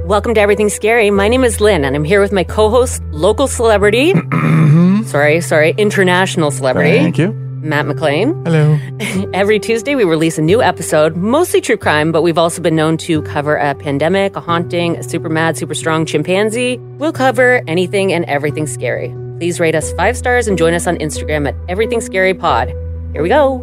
Welcome to Everything Scary. My name is Lynn, and I'm here with my co-host, local celebrity. sorry, international celebrity. Thank you. Matt McLean. Hello. Every Tuesday, we release a new episode, mostly true crime, but we've also been known to cover a pandemic, a haunting, a super mad, super strong chimpanzee. We'll cover anything and everything scary. Please rate us 5 stars and join us on Instagram at Everything Scary Pod. Here we go.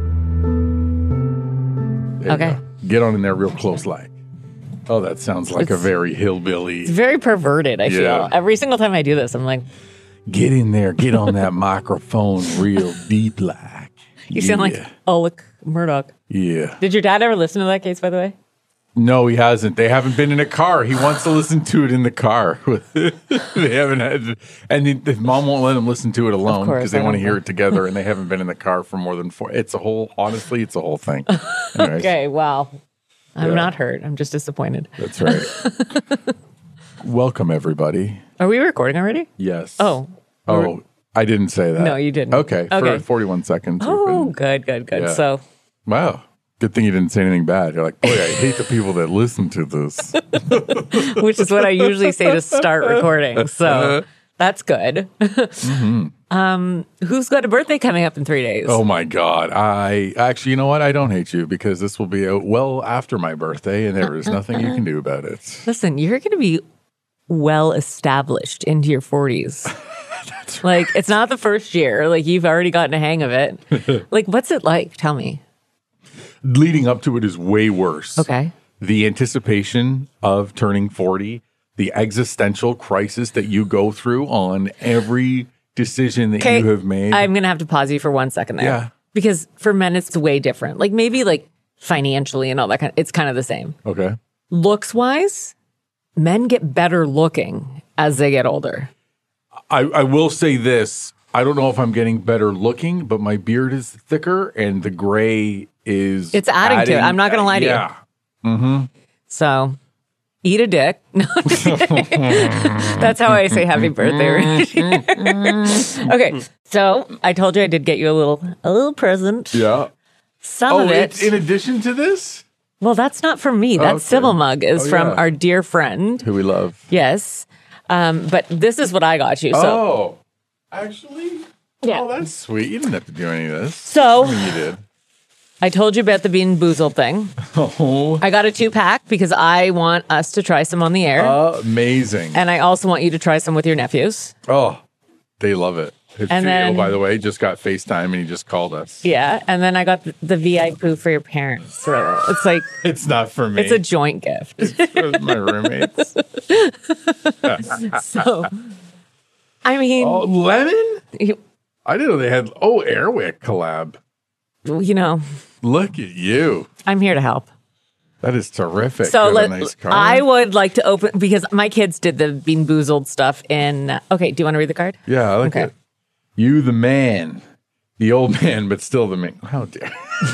There Okay. you go. Get on in there real close, like. Oh, that sounds like a very hillbilly. It's very perverted, I feel. Every single time I do this, I'm like... Get in there. Get on that microphone real deep, like. You sound like Alec Murdoch. Yeah. Did your dad ever listen to that case, by the way? No, he hasn't. They haven't been in a car. He wants to listen to it in the car. They haven't had... And his mom won't let him listen to it alone because they want to hear it together, and they haven't been in the car for more than 4... Honestly, it's a whole thing. Anyways. Okay, wow. I'm not hurt. I'm just disappointed. That's right. Welcome, everybody. Are we recording already? Yes. Oh, I didn't say that. No, you didn't. Okay, Okay. for 41 seconds. Oh, good. Yeah. So, Wow. Good thing you didn't say anything bad. You're like, boy, I hate the people that listen to this. which is what I usually say to start recording. So that's good. Who's got a birthday coming up in 3 days? Oh, my God. You know what? I don't hate you because this will be out well after my birthday, and there is nothing you can do about it. Listen, you're going to be well established into your 40s. That's right. Like, it's not the first year. Like, you've already gotten a hang of it. Like, what's it like? Tell me. Leading up to it is way worse. Okay. The anticipation of turning 40, the existential crisis that you go through on every decision that you have made. I'm going to have to pause you for 1 second there. Yeah. Because for men, it's way different. Like, maybe like financially and all that it's kind of the same. Okay. Looks wise, men get better looking as they get older. I will say this. I don't know if I'm getting better looking, but my beard is thicker and the gray is... It's adding to it. I'm not going to lie to you. Yeah. Mm-hmm. So, eat a dick. No, I'm just kidding. That's how I say happy birthday. Okay, so I told you I did get you a little present. Yeah. Some of it. It's in addition to this? Well, that's not from me. That Sybil mug is from our dear friend. Who we love. Yes. But this is what I got you. So, actually? Yeah. Oh, that's sweet. You didn't have to do any of this. So, I mean, you did. I told you about the Bean Boozled thing. Oh. I got a 2-pack because I want us to try some on the air. Amazing. And I also want you to try some with your nephews. Oh, they love it. And then, by the way, just got FaceTime and he just called us. Yeah. And then I got the VIP for your parents. So it's like... It's not for me. It's a joint gift. It's for my roommates. So, I mean... Oh, lemon? I didn't know they had... Oh, Airwick collab. You know... Look at you. I'm here to help. That is terrific. So nice card. I would like to open... Because my kids did the Bean Boozled stuff in... Okay, do you want to read the card? Yeah, I like it. You the man. The old man, but still the man. How dare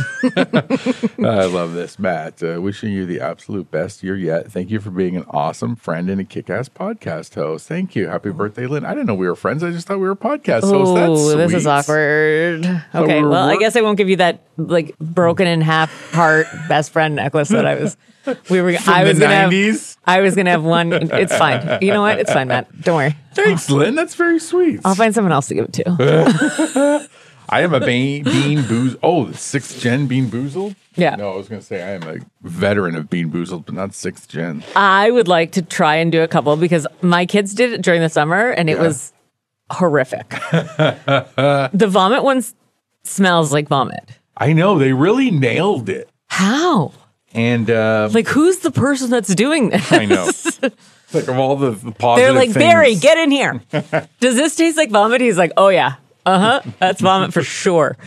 I love this, Matt. Wishing you the absolute best year yet. Thank you for being an awesome friend and a kick-ass podcast host. Thank you. Happy birthday, Lynn. I didn't know we were friends. I just thought we were podcast hosts. That's sweet. This is awkward. Okay, well, I guess I won't give you that like broken in half heart best friend necklace that I was gonna have one. It's fine. You know what? It's fine, Matt. Don't worry. Thanks, Lynn. That's very sweet. I'll find someone else to give it to. I am a Bean Boozled. Oh, the 6th gen Bean Boozled? Yeah. No, I was going to say I am a veteran of Bean Boozled, but not 6th gen. I would like to try and do a couple because my kids did it during the summer and it was horrific. The vomit one smells like vomit. I know. They really nailed it. How? And like, who's the person that's doing this? I know. Like of all the positive They're like, things. Barry, get in here. Does this taste like vomit? He's like, oh yeah. That's vomit for sure.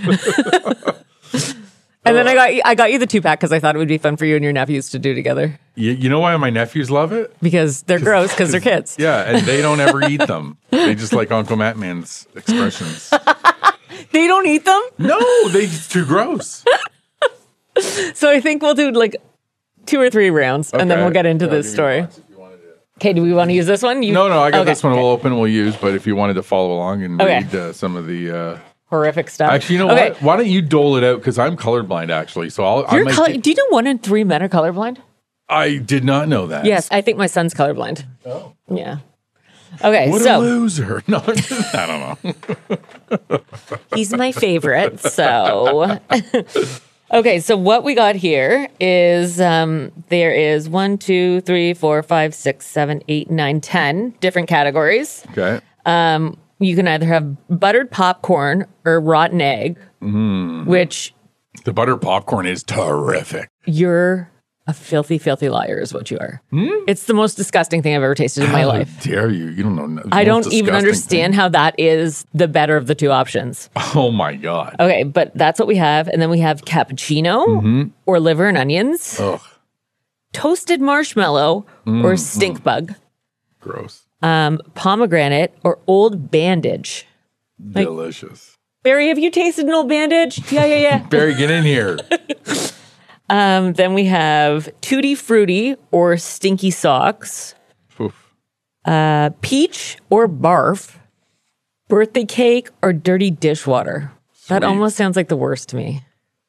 And then I got you the 2-pack because I thought it would be fun for you and your nephews to do together. You know why my nephews love it? Because they're gross because they're kids. Yeah, and they don't ever eat them. They just like Uncle Mattman's expressions. They don't eat them? No, it's too gross. So I think we'll do like 2 or 3 rounds and then we'll get into this story. Okay, do we want to use this one? No, I got this one. We'll open, we'll use. But if you wanted to follow along and read some of the horrific stuff. Actually, you know what? Why don't you dole it out? Because I'm colorblind, actually. So do you know 1 in 3 men are colorblind? I did not know that. Yes, I think my son's colorblind. Oh. Yeah. Okay, What so a loser. No, I don't know. he's my favorite. So, okay, so what we got here is there is 1, 2, 3, 4, 5, 6, 7, 8, 9, 10 different categories. Okay. You can either have buttered popcorn or rotten egg, which The buttered popcorn is terrific. you're a filthy, filthy liar is what you are. It's the most disgusting thing I've ever tasted in my How life. dare you? You don't know. I don't even understand how that is the better of the two options. Oh my God. Okay, but that's what we have. And then we have cappuccino or liver and onions, Ugh. toasted marshmallow or stink bug, Gross. pomegranate or old bandage. Delicious. Barry, have you tasted an old bandage? Yeah. Barry, get in here. Then we have tutti frutti or stinky socks, Oof. peach or barf, birthday cake or dirty dishwater. That Sweet. almost sounds like the worst to me.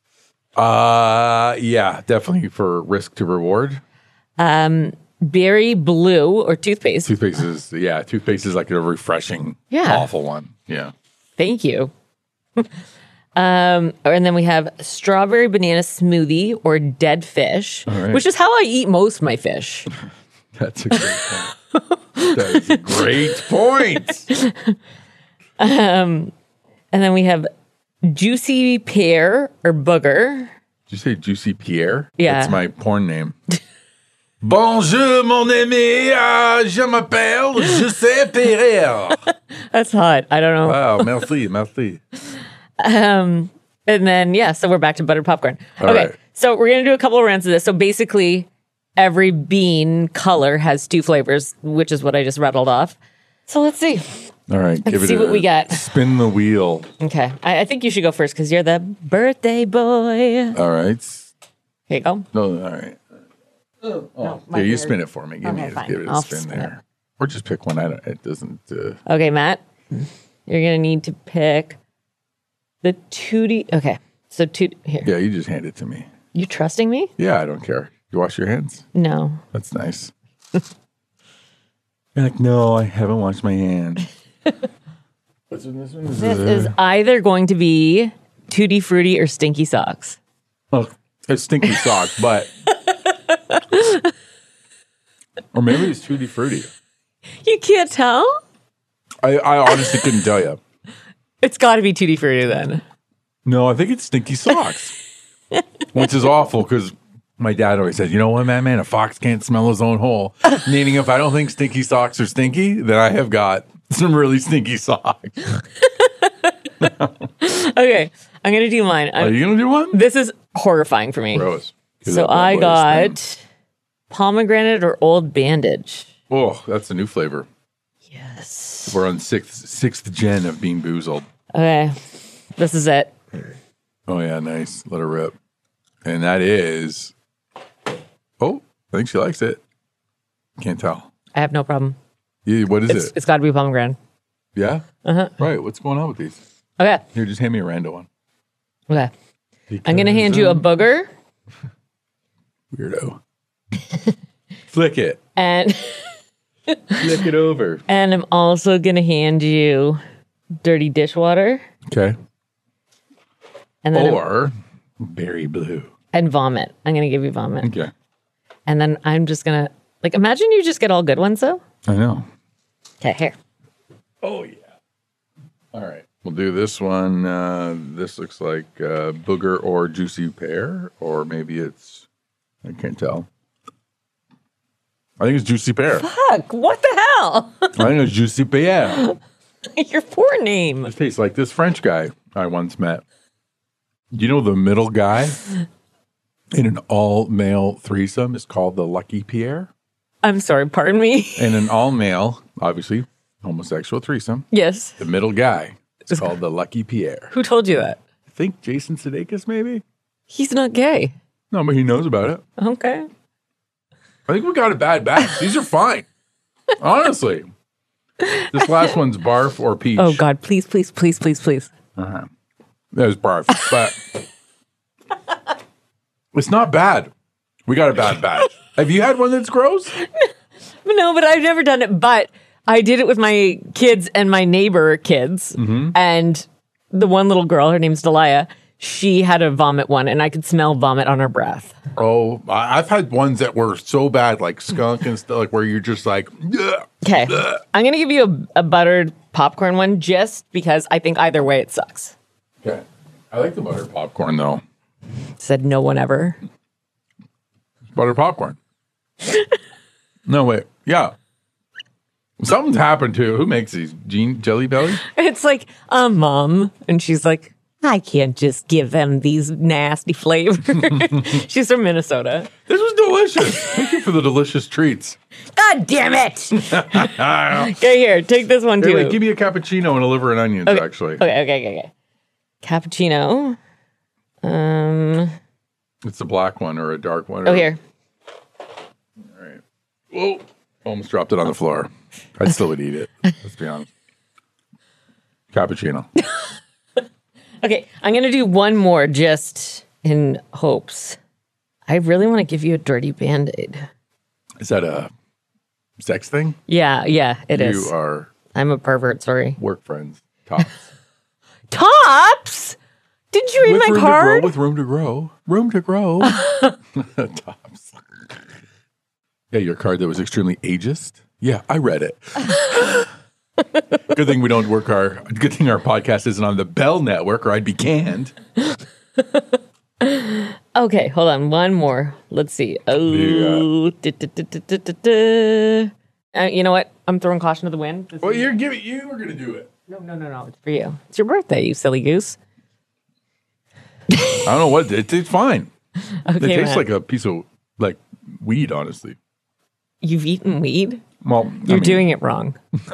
Yeah, definitely for risk to reward. Berry blue or toothpaste. Toothpaste is like a refreshing, Yeah. awful one. Yeah. Thank you. And then we have strawberry banana smoothie or dead fish, right. which is how I eat most of my fish. That's a great point. That is a great point. And then we have juicy pear or booger. Did you say Juicy Pierre? Yeah. That's my porn name. Bonjour, mon ami. Je m'appelle Juicy Pierre. That's hot. I don't know. Wow, merci. And then, so we're back to buttered popcorn. All Okay, right. so we're going to do a couple of rounds of this. So basically, every bean color has two flavors, which is what I just rattled off. So let's see. All right, Let's see what we got. Spin the wheel. Okay, I think you should go first because you're the birthday boy. All right. Here you go. No, all right. No, Yeah, you spin it for me. Give Okay, fine. it a I'll spin spin there. Or just pick one. It doesn't. Okay, Matt, you're going to need to pick the tutti. Okay, so here. Yeah, you just hand it to me. You trusting me? Yeah, I don't care. You wash your hands? No. That's nice. You're like, no, I haven't washed my hands. What's in this one? This is either going to be tutti frutti or stinky socks. Oh, it's stinky sock, but or maybe it's tutti frutti. You can't tell? I honestly couldn't tell you. It's got to be tutti frutti then. No, I think it's stinky socks, which is awful because my dad always said, "You know what, man? A fox can't smell his own hole." Meaning, if I don't think stinky socks are stinky, then I have got some really stinky socks. Okay, I'm going to do mine. Are you gonna do one? This is horrifying for me. Gross. So I got pomegranate or old bandage. Oh, that's a new flavor. Yes. We're on sixth gen of Bean Boozled. Okay, this is it. Oh yeah, nice. Let her rip. And that is. Oh, I think she likes it. Can't tell. I have no problem. Yeah, what is it? It's got to be pomegranate. Yeah. Right. What's going on with these? Okay. Here, just hand me a random one. Okay. I'm going to hand you a booger. Weirdo. Flick it. And Flick it over. and I'm also going to hand you dirty dishwater. Okay. And then Or berry blue. and vomit. I'm going to give you vomit. Okay. And then I'm just going to, imagine you just get all good ones, though. I know. Okay, here. Oh yeah. All right. We'll do this one. This looks like booger or juicy pear, or maybe it's. I can't tell. I think it's juicy pear. Fuck, what the hell? I think it's juicy pear. Your poor name. It tastes like this French guy I once met. You know, the middle guy in an all-male threesome is called the Lucky Pierre. I'm sorry, pardon me. And an all-male, obviously, homosexual threesome, Yes. the middle guy is called the Lucky Pierre. Who told you that? I think Jason Sudeikis, maybe? He's not gay. No, but he knows about it. Okay. I think we got a bad batch. These are fine. Honestly. This last one's barf or peach. Oh, God, please, please, please, please, please. That was barf. But it's not bad. We got a bad batch. Have you had one that's gross? No, but I've never done it. But I did it with my kids and my neighbor kids. And the one little girl, her name's Delia, she had a vomit one, and I could smell vomit on her breath. Oh, I've had ones that were so bad, like skunk and stuff, like where you're just like, okay. I'm going to give you a buttered popcorn one just because I think either way it sucks. Okay. I like the buttered popcorn, though. Said no one ever. Buttered popcorn. No, wait. Yeah. Something's happened to who makes these? Jelly Belly? It's like, Mom. And she's like, I can't just give them these nasty flavors. She's from Minnesota. This was delicious. Thank you for the delicious treats. God damn it. Okay, here, take this one too. Hey, wait, give me a cappuccino and a liver and onions, actually. Okay. Cappuccino. It's a black one or a dark one. Oh, here. All right. Whoa. Almost dropped it on the floor. I still would eat it. Let's be honest. Cappuccino. Okay, I'm going to do one more just in hopes. I really want to give you a dirty Band-Aid. Is that a sex thing? Yeah, it is. You are... I'm a pervert, sorry. Work friends. Tops. Tops? Did you read my card? With room to grow. Room to grow. Tops. Yeah, your card that was extremely ageist. Yeah, I read it. Good thing we don't good thing our podcast isn't on the Bell Network or I'd be canned. Okay, hold on. One more. Let's see. Oh, you know what? I'm throwing caution to the wind. Well, you were going to do it. No. It's for you. It's your birthday, you silly goose. I don't know what it's fine. Okay, it tastes like a piece of weed, honestly. You've eaten weed? Well, you're doing it wrong.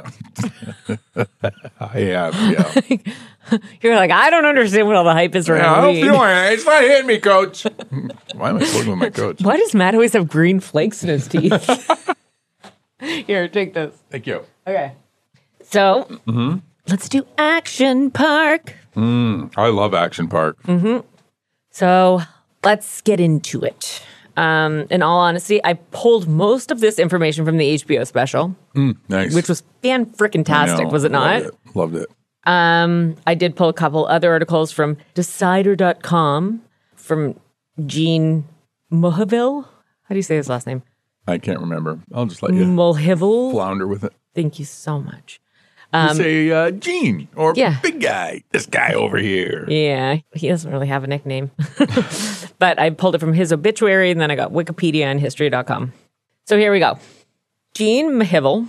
I am, yeah. You're like, I don't understand what all the hype is around weed. I don't feel it. It's not hitting me, coach. Why am I flirting with my coach? Why does Matt always have green flakes in his teeth? Here, take this. Thank you. Okay. So, let's do Action Park. I love Action Park. So, let's get into it. In all honesty, I pulled most of this information from the HBO special. Nice. Which was fan-frickin-tastic, was it not? Loved it. I did pull a couple other articles from Decider.com from Gene Mulheville. How do you say his last name? I can't remember. I'll just let you Mulheville. flounder with it. Thank you so much. You say Gene or big guy. This guy over here. Yeah, he doesn't really have a nickname. But I pulled it from his obituary, and then I got Wikipedia and History.com. So here we go. Gene Mulheville.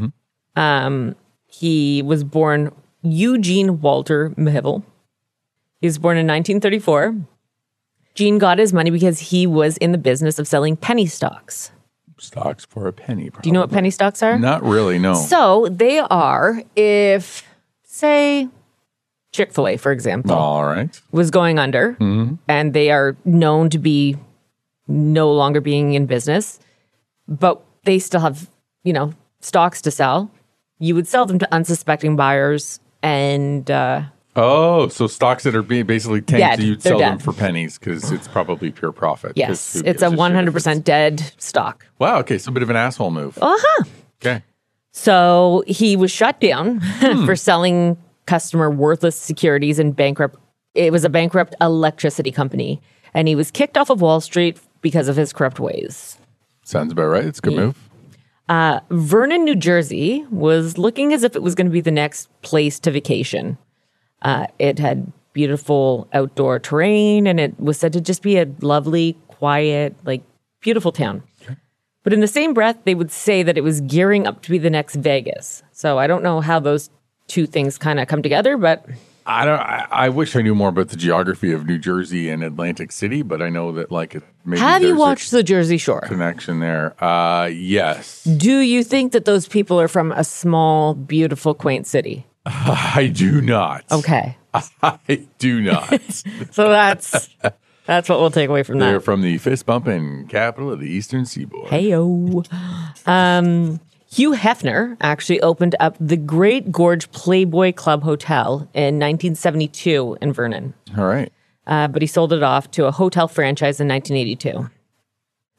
He was born Eugene Walter Mulheville. He was born in 1934. Gene got his money because he was in the business of selling penny stocks. Stocks for a penny, probably. Do you know what penny stocks are? Not really, no. So they are if, say, Chick-fil-A, for example, all right, was going under, and they are known to be no longer being in business, but they still have, stocks to sell. You would sell them to unsuspecting buyers and... so stocks that are being basically tanked, you'd sell them dead. for pennies because it's probably pure profit. Yes, it's a 100% dead stock. Wow, okay, so a bit of an asshole move. Okay. So he was shut down for selling customer worthless securities and bankrupt. It was a bankrupt electricity company, and he was kicked off of Wall Street because of his corrupt ways. Sounds about right. It's a good move. Vernon, New Jersey was looking as if it was going to be the next place to vacation. It had beautiful outdoor terrain, and it was said to just be a lovely, quiet, beautiful town. Okay. But in the same breath, they would say that it was gearing up to be the next Vegas. So I don't know how those two things kind of come together, but... I wish I knew more about the geography of New Jersey and Atlantic City, but I know that maybe have you watched the Jersey Shore? Connection there. Yes. Do you think that those people are from a small, beautiful, quaint city? I do not. Okay. I do not. So that's what we'll take away from that. They're from the fist bumping capital of the Eastern Seaboard. Heyo. Hugh Hefner actually opened up the Great Gorge Playboy Club Hotel in 1972 in Vernon. All right. But he sold it off to a hotel franchise in 1982.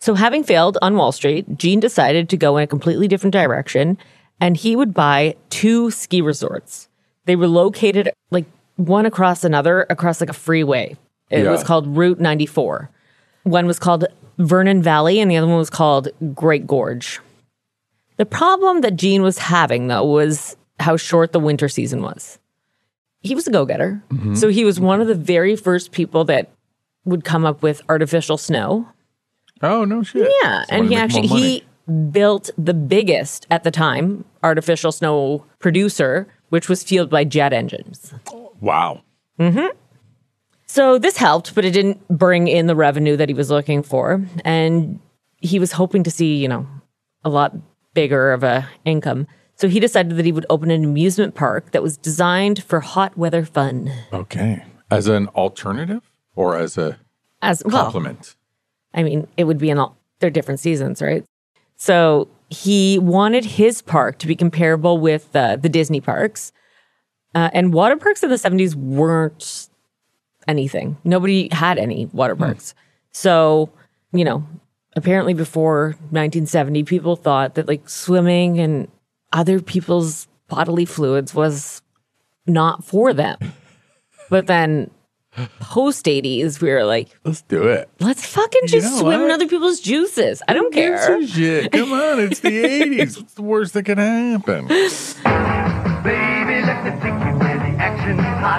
So having failed on Wall Street, Gene decided to go in a completely different direction, and he would buy 2 ski resorts. They were located like one across another, across like a freeway. It was called Route 94. One was called Vernon Valley, and the other one was called Great Gorge. The problem that Gene was having, though, was how short the winter season was. He was a go-getter. So he was one of the very first people that would come up with artificial snow. Oh, no shit. Yeah, and he built the biggest, at the time, artificial snow producer, which was fueled by jet engines. Wow. So this helped, but it didn't bring in the revenue that he was looking for. And he was hoping to see, a lot bigger of a income. So he decided that he would open an amusement park that was designed for hot weather fun. Okay. As an alternative or as a complement? I mean, it would be they're different seasons, right? So he wanted his park to be comparable with the Disney parks. And water parks in the 70s weren't anything. Nobody had any water parks. So, apparently before 1970, people thought that like swimming and other people's bodily fluids was not for them. But then post 80s, we were like, let's do it. Let's fucking just swim in other people's juices. I don't care. Some shit. Come on, it's the 80s. What's the worst that can happen? Baby, let me take you where the action's hot.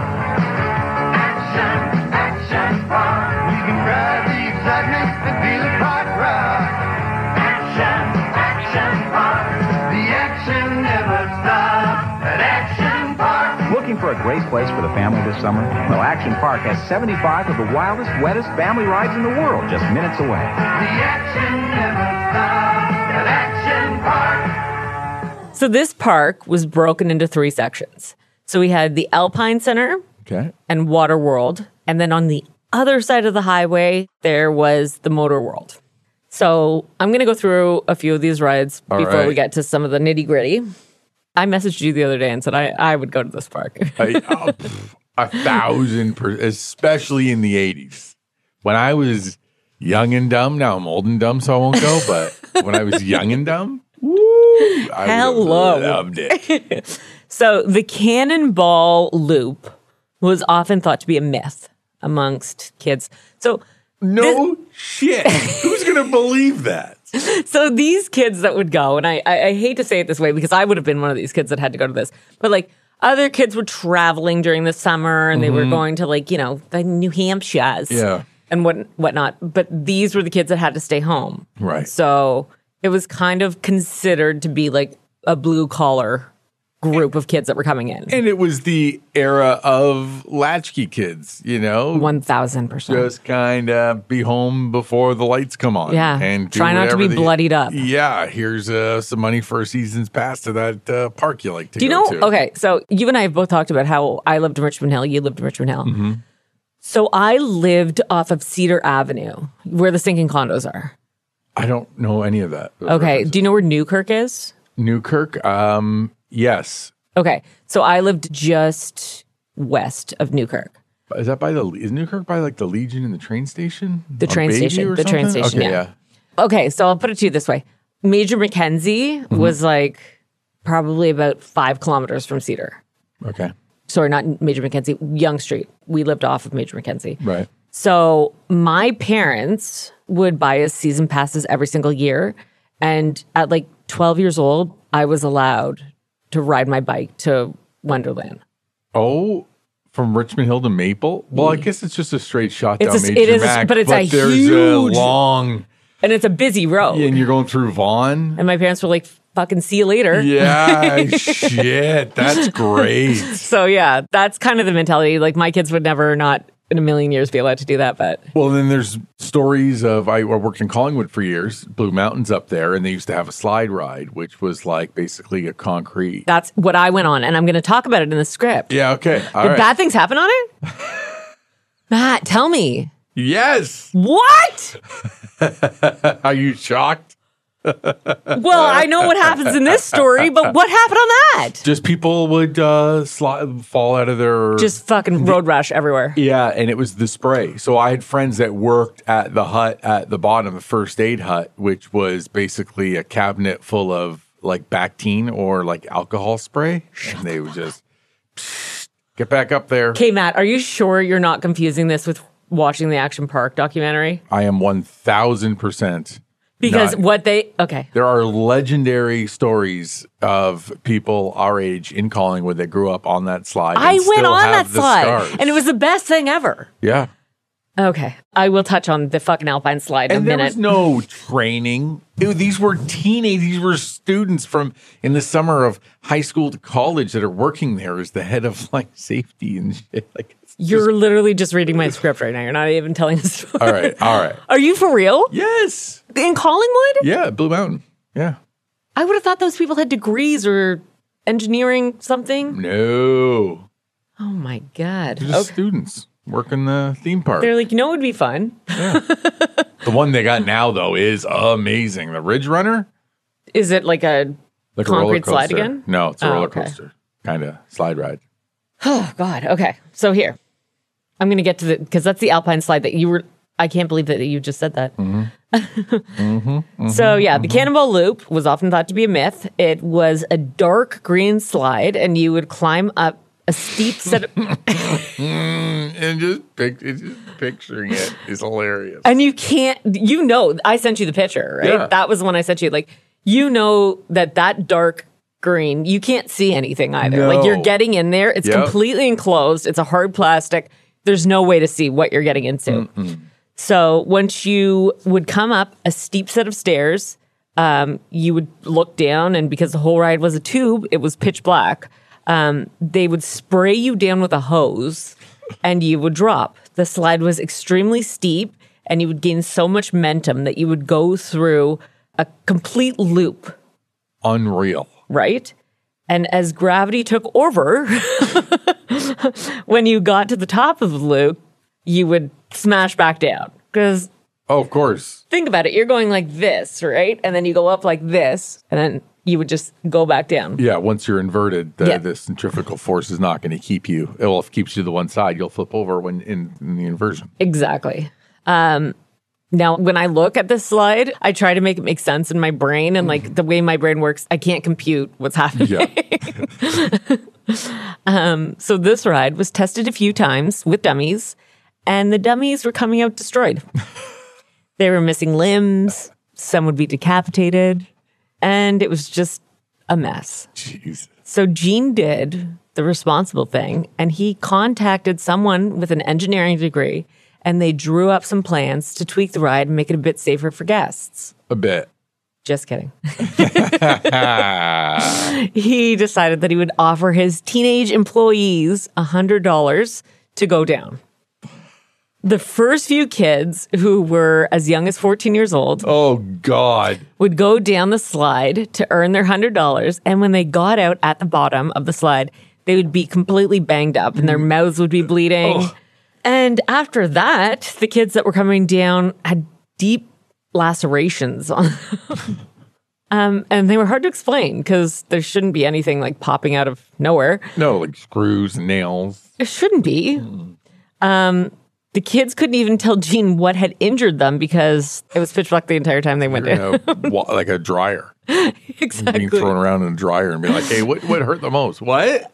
Action, rock. We can ride the excitement and feel it hot rock. Action, rock. The action never stops at Action Park. Looking for a great place for the family this summer? Well, Action Park has 75 of the wildest, wettest family rides in the world just minutes away. The action never stops at Action Park. So this park was broken into 3 sections. So we had the Alpine Center and Water World. And then on the other side of the highway, there was the Motor World. So I'm going to go through a few of these rides before we get to some of the nitty gritty. I messaged you the other day and said I would go to this park. 1,000%, especially in the 80s. When I was young and dumb, now I'm old and dumb, so I won't go. But when I was young and dumb, I loved it. So the Cannonball Loop was often thought to be a myth amongst kids. So shit. Who's going to believe that? So these kids that would go, and I hate to say it this way because I would have been one of these kids that had to go to this, but like other kids were traveling during the summer and they were going to like, the New Hampshires and whatnot. But these were the kids that had to stay home. Right. So it was kind of considered to be like a blue collar group of kids that were coming in. And it was the era of latchkey kids, 1,000%. Just kind of be home before the lights come on. Yeah. And try not to be bloodied up. Yeah. Here's some money for a season's pass to that park you like to go to. Do you know? Okay. So you and I have both talked about how I lived in Richmond Hill. You lived in Richmond Hill. Mm-hmm. So I lived off of Cedar Avenue where the sinking condos are. I don't know any of that. Okay. References. Do you know where Newkirk is? Newkirk? Yes. Okay. So I lived just west of Newkirk. Is Newkirk by like the Legion and the train station? The train station. The train station, yeah. Okay, so I'll put it to you this way. Major Mackenzie was like probably about 5 kilometers from Cedar. Okay. Sorry, not Major Mackenzie, Yonge Street. We lived off of Major Mackenzie. Right. So my parents would buy us season passes every single year. And at like 12 years old, I was allowed to ride my bike to Wonderland. Oh, from Richmond Hill to Maple? Well, I guess it's just a straight shot down Major Mac. But there's huge, a long... And it's a busy road. Yeah, and you're going through Vaughan. And my parents were like, fucking see you later. Yeah, shit. That's great. So yeah, that's kind of the mentality. Like my kids would never not in a million years be allowed to do that. But well, then there's stories of I worked in Collingwood for years, Blue Mountains up there, and they used to have a slide ride, which was like basically a concrete. That's what I went on, and I'm going to talk about it in the script. Yeah, okay. Did bad things happen on it? Matt, tell me. Yes. What? Are you shocked? Well, I know what happens in this story, but what happened on that? Just people would fall out of their... Just fucking road rash everywhere. Yeah, and it was the spray. So I had friends that worked at the hut at the bottom, the first aid hut, which was basically a cabinet full of like Bactine or like alcohol spray. And they would just get back up there. Okay, Matt, are you sure you're not confusing this with watching the Action Park documentary? I am 1,000%. Because okay. There are legendary stories of people our age in Collingwood that grew up on that slide. I and went still on have that the slide, scars. and it was the best thing ever. Yeah. Okay, I will touch on the fucking Alpine slide in a minute. There was no training. These were teenagers. These were students from in the summer of high school to college that are working there as the head of like safety and shit. Like You're literally just reading my script right now. You're not even telling a story. All right. Are you for real? Yes. In Collingwood? Yeah, Blue Mountain. Yeah. I would have thought those people had degrees or engineering something. No. Oh my God. They're just students working the theme park. They're like, it would be fun. Yeah. The one they got now, though, is amazing. The Ridge Runner. Is it like a Like concrete a roller slide coaster. again? No, it's a roller okay. coaster. Kind of slide ride. Oh God. Okay. So here, I'm going to get to because that's the Alpine slide that you were, I can't believe that you just said that. So yeah, the Cannonball Loop was often thought to be a myth. It was a dark green slide and you would climb up a steep set of, And just picturing it is hilarious. and you can't, I sent you the picture, right? Yeah. That was the one I sent you. Like, that dark green, you can't see anything either. No. Like you're getting in there. It's Yep. completely enclosed. It's a hard plastic. There's no way to see what you're getting into. So once you would come up a steep set of stairs, you would look down, and because the whole ride was a tube, it was pitch black. They would spray you down with a hose and you would drop. The slide was extremely steep and you would gain so much momentum that you would go through a complete loop, Unreal. right? And as gravity took over, when you got to the top of the loop, you would smash back down. Because Oh, of course. think about it, you're going like this, right? And then you go up like this, and then you would just go back down. Yeah, once you're inverted, Yeah. the centrifugal force is not going to keep you. Well, if it keeps you to the one side, you'll flip over when in the inversion. Exactly. Now, when I look at this slide, I try to make it make sense in my brain. And like the way my brain works, I can't compute what's happening. Yeah. So this ride was tested a few times with dummies, and the dummies were coming out destroyed. They were missing limbs. Some would be decapitated. And it was just a mess. Jeez. So Gene did the responsible thing, and he contacted someone with an engineering degree, and they drew up some plans to tweak the ride and make it a bit safer for guests. A bit. Just kidding. He decided that he would offer his teenage employees $100 to go down. The first few kids, who were as young as 14 years old, Oh, God. would go down the slide to earn their $100. And when they got out at the bottom of the slide, they would be completely banged up and their mouths would be bleeding. Oh. And after that, the kids that were coming down had deep lacerations on them. And they were hard to explain because there shouldn't be anything like popping out of nowhere. No, like screws, nails. It shouldn't be. The kids couldn't even tell Gene what had injured them because it was pitch black the entire time they went You down. know, like a dryer. Exactly. Being thrown around in a dryer and be like, hey, what hurt the most? What?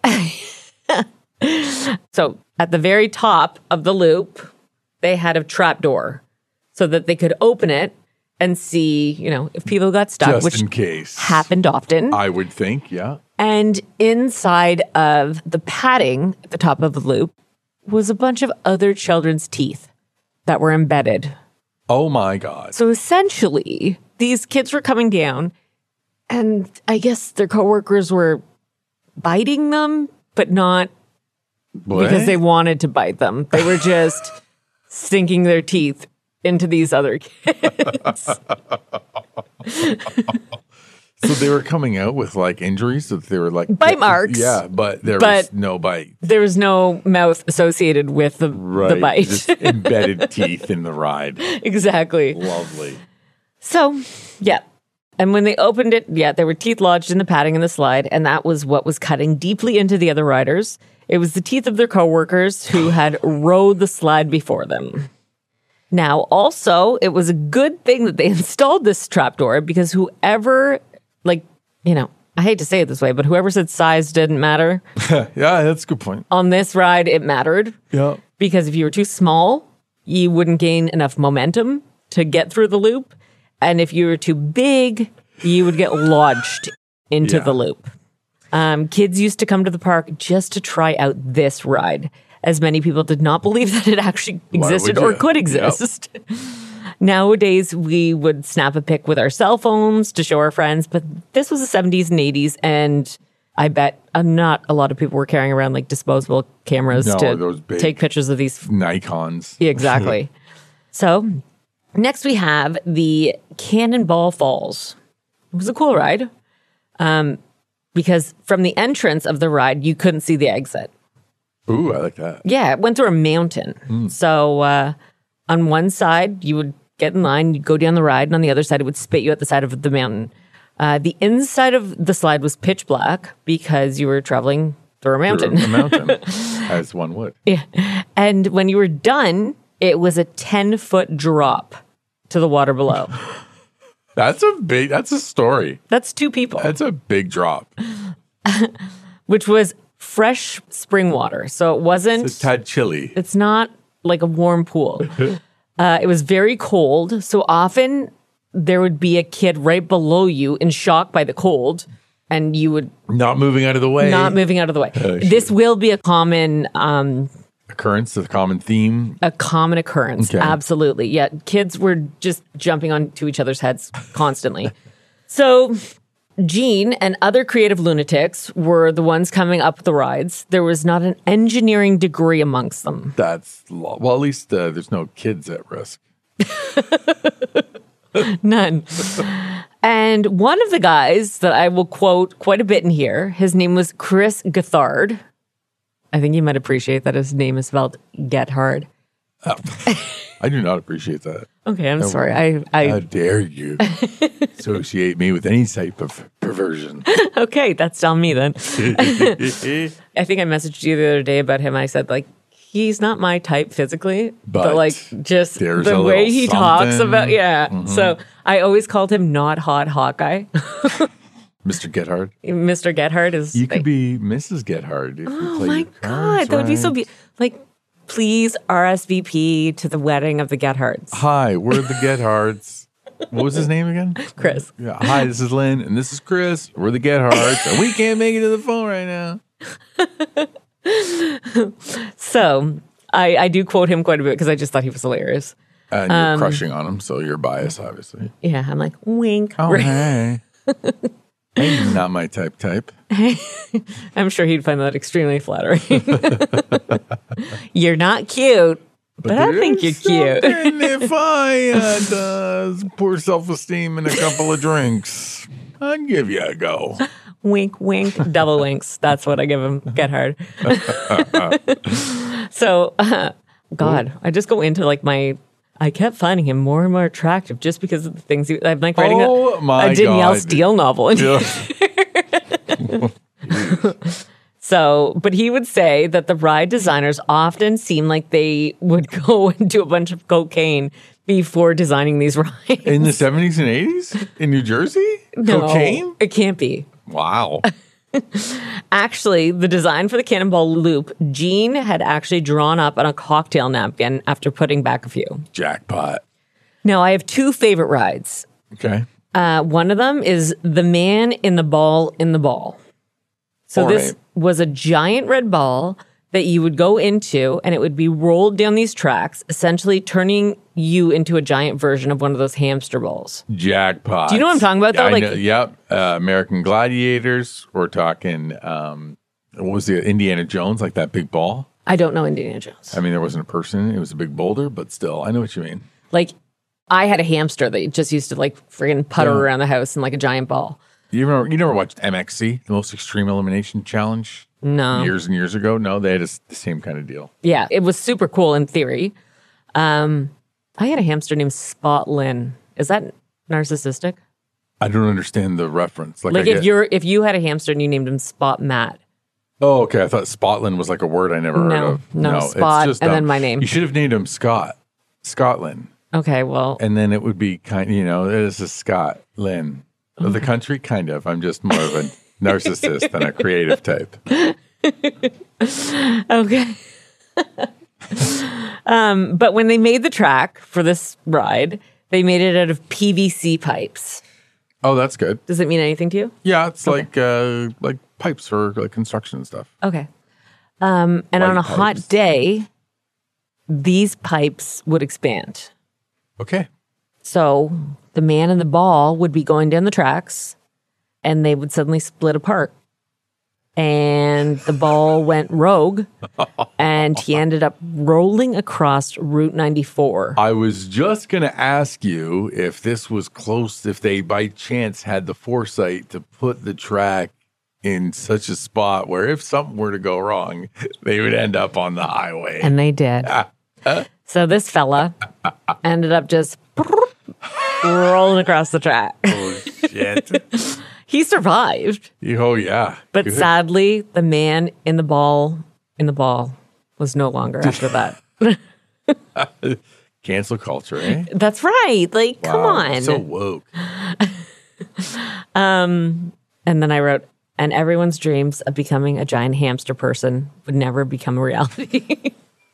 So at the very top of the loop, they had a trap door so that they could open it and see, if people got stuck, Just which in case. happened often. I would think, yeah. And inside of the padding at the top of the loop was a bunch of other children's teeth that were embedded. Oh, my God. So essentially, these kids were coming down, and I guess their coworkers were biting them, but not because they wanted to bite them. They were just sinking their teeth into these other kids. So they were coming out with like injuries that they were like Bite marks. Yeah, but there was no bite. There was no mouth associated with the bite. Just embedded teeth in the ride. Exactly. Lovely. So, yeah, And when they opened it, there were teeth lodged in the padding in the slide, and that was what was cutting deeply into the other riders. It was the teeth of their coworkers who had rode the slide before them. Now, also, it was a good thing that they installed this trapdoor because whoever, I hate to say it this way, but whoever said size didn't matter. Yeah, that's a good point. On this ride, it mattered. Yeah. Because if you were too small, you wouldn't gain enough momentum to get through the loop. And if you were too big, you would get lodged into the loop. Kids used to come to the park just to try out this ride, as many people did not believe that it actually existed or could exist. Yep. Nowadays, we would snap a pic with our cell phones to show our friends, but this was the 70s and 80s, and I bet not a lot of people were carrying around like disposable cameras to take pictures of these Nikons. Yeah, exactly. So next we have the Cannonball Falls. It was a cool ride because from the entrance of the ride, you couldn't see the exit. Ooh, I like that. Yeah, it went through a mountain. So on one side, you would get in line, you'd go down the ride, and on the other side, it would spit you at the side of the mountain. The inside of the slide was pitch black because you were traveling through a mountain. As one would. Yeah. And when you were done, it was a 10-foot drop to the water below. That's a story. That's 2 people. That's a big drop. Which was fresh spring water. So it wasn't... It's a tad chilly. It's not like a warm pool. It was very cold. So often there would be a kid right below you in shock by the cold. And you would... Not moving out of the way. This will be a common... occurrence, a common theme. A common occurrence, okay. Absolutely. Yeah, kids were just jumping onto each other's heads constantly. So Gene and other creative lunatics were the ones coming up the rides. There was not an engineering degree amongst them. Well, at least there's no kids at risk. None. And one of the guys that I will quote quite a bit in here, his name was Chris Gethard. I think you might appreciate that his name is spelled Gethard. Oh, I do not appreciate that. Okay, I'm sorry. How dare you associate me with any type of perversion? Okay, that's on me then. I think I messaged you the other day about him. I said, he's not my type physically, but just the way he talks about, Mm-hmm. So I always called him Not Hot Hawkeye. Mr. Gethard. Mr. Gethard is... You could be Mrs. Gethard. Oh my God, that would be so beautiful. Please RSVP to the wedding of the Gethards. Hi, we're the Gethards. What was his name again? Chris. Yeah. Hi, this is Lynn, and this is Chris. We're the Gethards, and we can't make it to the phone right now. So, I do quote him quite a bit because I just thought he was hilarious. And you're crushing on him, so you're biased, obviously. Yeah, I'm like, wink. Oh, hey. He's not my type. I'm sure he'd find that extremely flattering. You're not cute, but I think you're cute. If I had poor self-esteem and a couple of drinks, I'd give you a go. Wink, wink, double winks. That's what I give him. Get hard. So, God, I just go into I kept finding him more and more attractive just because of the things I'm writing a Danielle Steele novel. Yeah. So, but he would say that the ride designers often seem like they would go and do a bunch of cocaine before designing these rides. In the 70s and 80s? In New Jersey? No, cocaine? It can't be. Wow. Actually, the design for the Cannonball Loop, Gene had actually drawn up on a cocktail napkin after putting back a few. Jackpot. Now, I have 2 favorite rides. Okay. One of them is The Man in the Ball in the Ball. So this was a giant red ball that you would go into, and it would be rolled down these tracks, essentially turning you into a giant version of one of those hamster balls. Jackpot. Do you know what I'm talking about, though? I know, yep. American Gladiators. We're talking, what was the Indiana Jones, like that big ball? I don't know Indiana Jones. I mean, there wasn't a person. It was a big boulder, but still, I know what you mean. I had a hamster that just used to friggin' putter around the house in a giant ball. You never watched MXC, the Most Extreme Elimination Challenge? No. Years and years ago? No, they had the same kind of deal. Yeah, it was super cool in theory. I had a hamster named Spot Lynn. Is that narcissistic? I don't understand the reference. Like if you had a hamster and you named him Spot Matt. Oh, okay. I thought Spotland was like a word I never heard of. No, Spot, it's just and then my name. You should have named him Scotland. Okay, well. And then it would be this is Scott Lynn. Of the country, kind of. I'm just more of a narcissist than a creative type. Okay. But when they made the track for this ride, they made it out of PVC pipes. Oh, that's good. Does it mean anything to you? Yeah, it's like pipes for like construction and stuff. Okay. And White on a pipes. hot day, these pipes would expand. Okay. So the man and the ball would be going down the tracks and they would suddenly split apart. And the ball went rogue and he ended up rolling across Route 94. I was just going to ask you if this was close, if they by chance had the foresight to put the track in such a spot where if something were to go wrong, they would end up on the highway. And they did. So this fella ended up just rolling across the track. Oh, shit. He survived. Oh, yeah. But Good. sadly, the man in the ball was no longer after that. Cancel culture, eh? That's right. Like, come Wow, on. So woke. And then I wrote, and everyone's dreams of becoming a giant hamster person would never become a reality.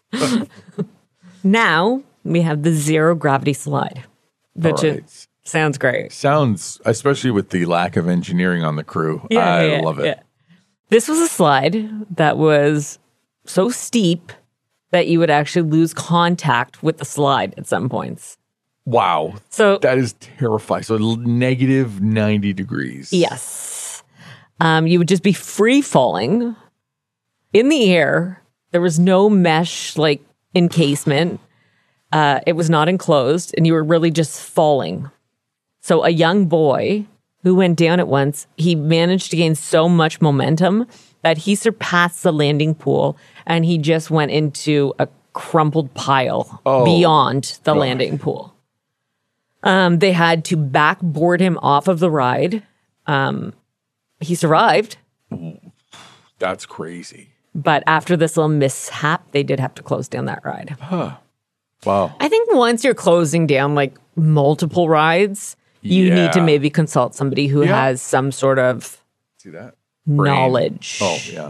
Now we have the zero gravity slide, which All right. sounds great. Sounds, especially with the lack of engineering on the crew. I love it. Yeah. This was a slide that was so steep that you would actually lose contact with the slide at some points. Wow. So That is terrifying. So negative 90 degrees. yes, you would just be free falling in the air. There was no mesh like encasement. It was not enclosed, and you were really just falling. So a young boy who went down at once, he managed to gain so much momentum that he surpassed the landing pool, and he just went into a crumpled pile beyond the landing pool. They had to backboard him off of the ride. He survived, That's crazy. but after this little mishap, they did have to close down that ride. Wow. I think once you're closing down like multiple rides, you need to Yeah. maybe consult somebody who Yeah. has some sort of See that? Brain. knowledge. Oh, yeah.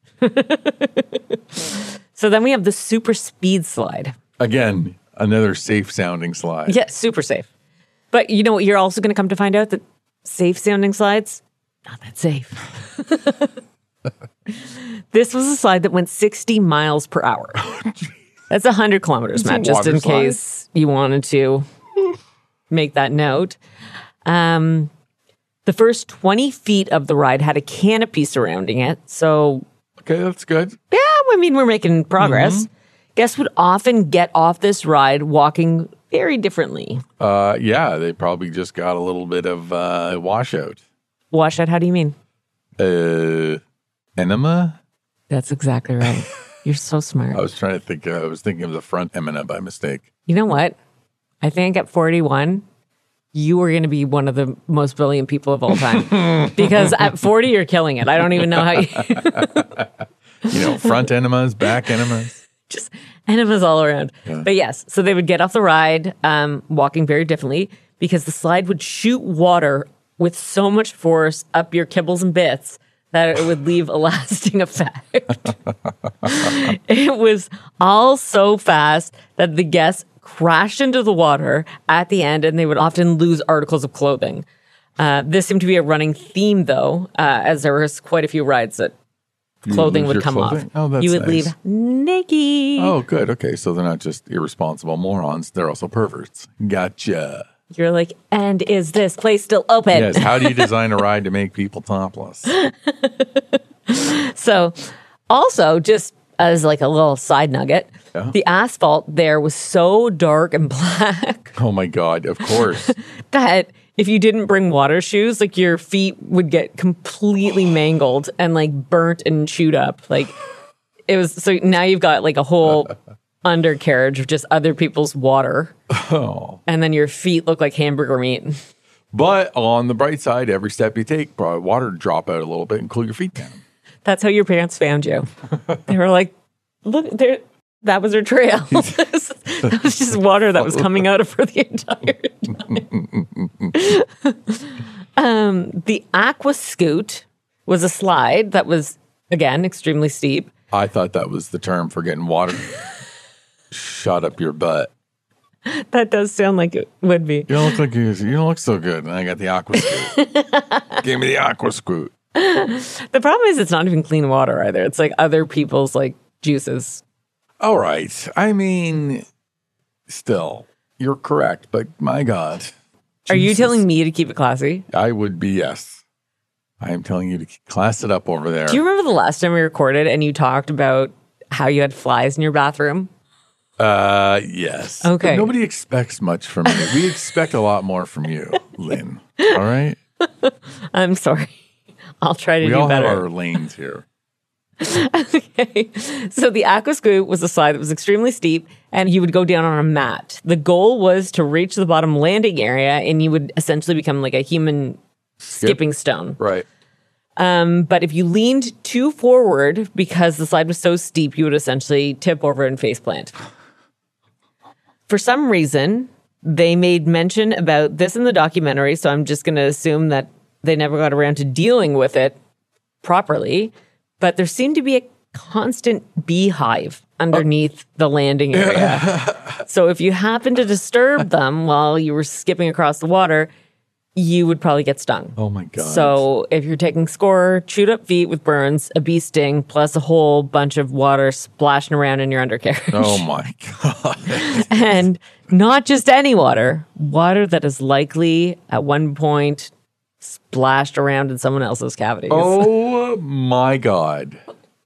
So then we have the super speed slide. Again, another safe sounding slide. Yeah, super safe. But you know what? You're also going to come to find out that safe sounding slides, not that safe. This was a slide that went 60 miles per hour. That's 100 kilometers, It's a Matt, just water in slide. case you wanted to make that note. The first 20 feet of the ride had a canopy surrounding it. So, Okay, that's good. yeah, I mean, we're making progress. Guests would often get off this ride walking very differently. Yeah, they probably just got a little bit of washout. Washout, how do you mean? Enema? That's exactly right. You're so smart. I was trying to think. I was thinking of the front emina by mistake. You know what? I think at 41, you are going to be one of the most brilliant people of all time. Because at 40, you're killing it. I don't even know how you... Front enemas, back enemas. just enemas all around. But yes, so they would get off the ride, walking very differently because the slide would shoot water with so much force up your kibbles and bits that it would leave a lasting effect. It was all so fast that the guests crashed into the water at the end, and they would often lose articles of clothing. This seemed to be a running theme, though, as there was quite a few rides that clothing lose would your come clothing? off. Oh, that's you would nice. leave naked. Oh, good. Okay, so they're not just irresponsible morons; they're also perverts. Gotcha. You're like, and is this place still open? Yes. How do you design a ride to make people topless? So, also, just as like a little side nugget, Yeah. the asphalt there was so dark and black Oh my God! Of course. that if you didn't bring water shoes, like your feet would get completely mangled and like burnt and chewed up. Like it was, so now you've got like a whole undercarriage of just other people's water. Oh. And then your feet look like hamburger meat. But on the bright side, every step you take, probably water drop out a little bit and cool your feet down. That's how your parents found you. They were like, look, there. That was her trail. That was just water that was coming out of her the entire time. The Aqua Scoot was a slide that was, again, extremely steep. I thought that was the term for getting water shot up your butt. That does sound like it would be. You don't look so good. And I got the Aqua Scoot. Give me the Aqua Scoot. The problem is it's not even clean water either. It's like other people's like juices. All right. I mean, still, you're correct. But my God. Are you Jesus. telling me to keep it classy? I would be, yes. I am telling you to class it up over there. Do you remember the last time we recorded and you talked about how you had flies in your bathroom? Yes. Okay. But nobody expects much from me. We expect a lot more from you, Lynn. All right? I'm sorry. I'll try to We do all better. have our lanes here. Okay. So the Aqua Scoot was a slide that was extremely steep and you would go down on a mat. The goal was to reach the bottom landing area and you would essentially become like a human skipping stone. Right. But if you leaned too forward because the slide was so steep, you would essentially tip over and faceplant. For some reason, they made mention about this in the documentary, so I'm just going to assume that they never got around to dealing with it properly. But there seemed to be a constant beehive underneath the landing area. So if you happened to disturb them while you were skipping across the water, you would probably get stung. Oh my God. So if you're taking score, chewed up feet with burns, a bee sting, plus a whole bunch of water splashing around in your undercarriage. Oh my God. And not just any water that is likely at one point splashed around in someone else's cavities. Oh my God.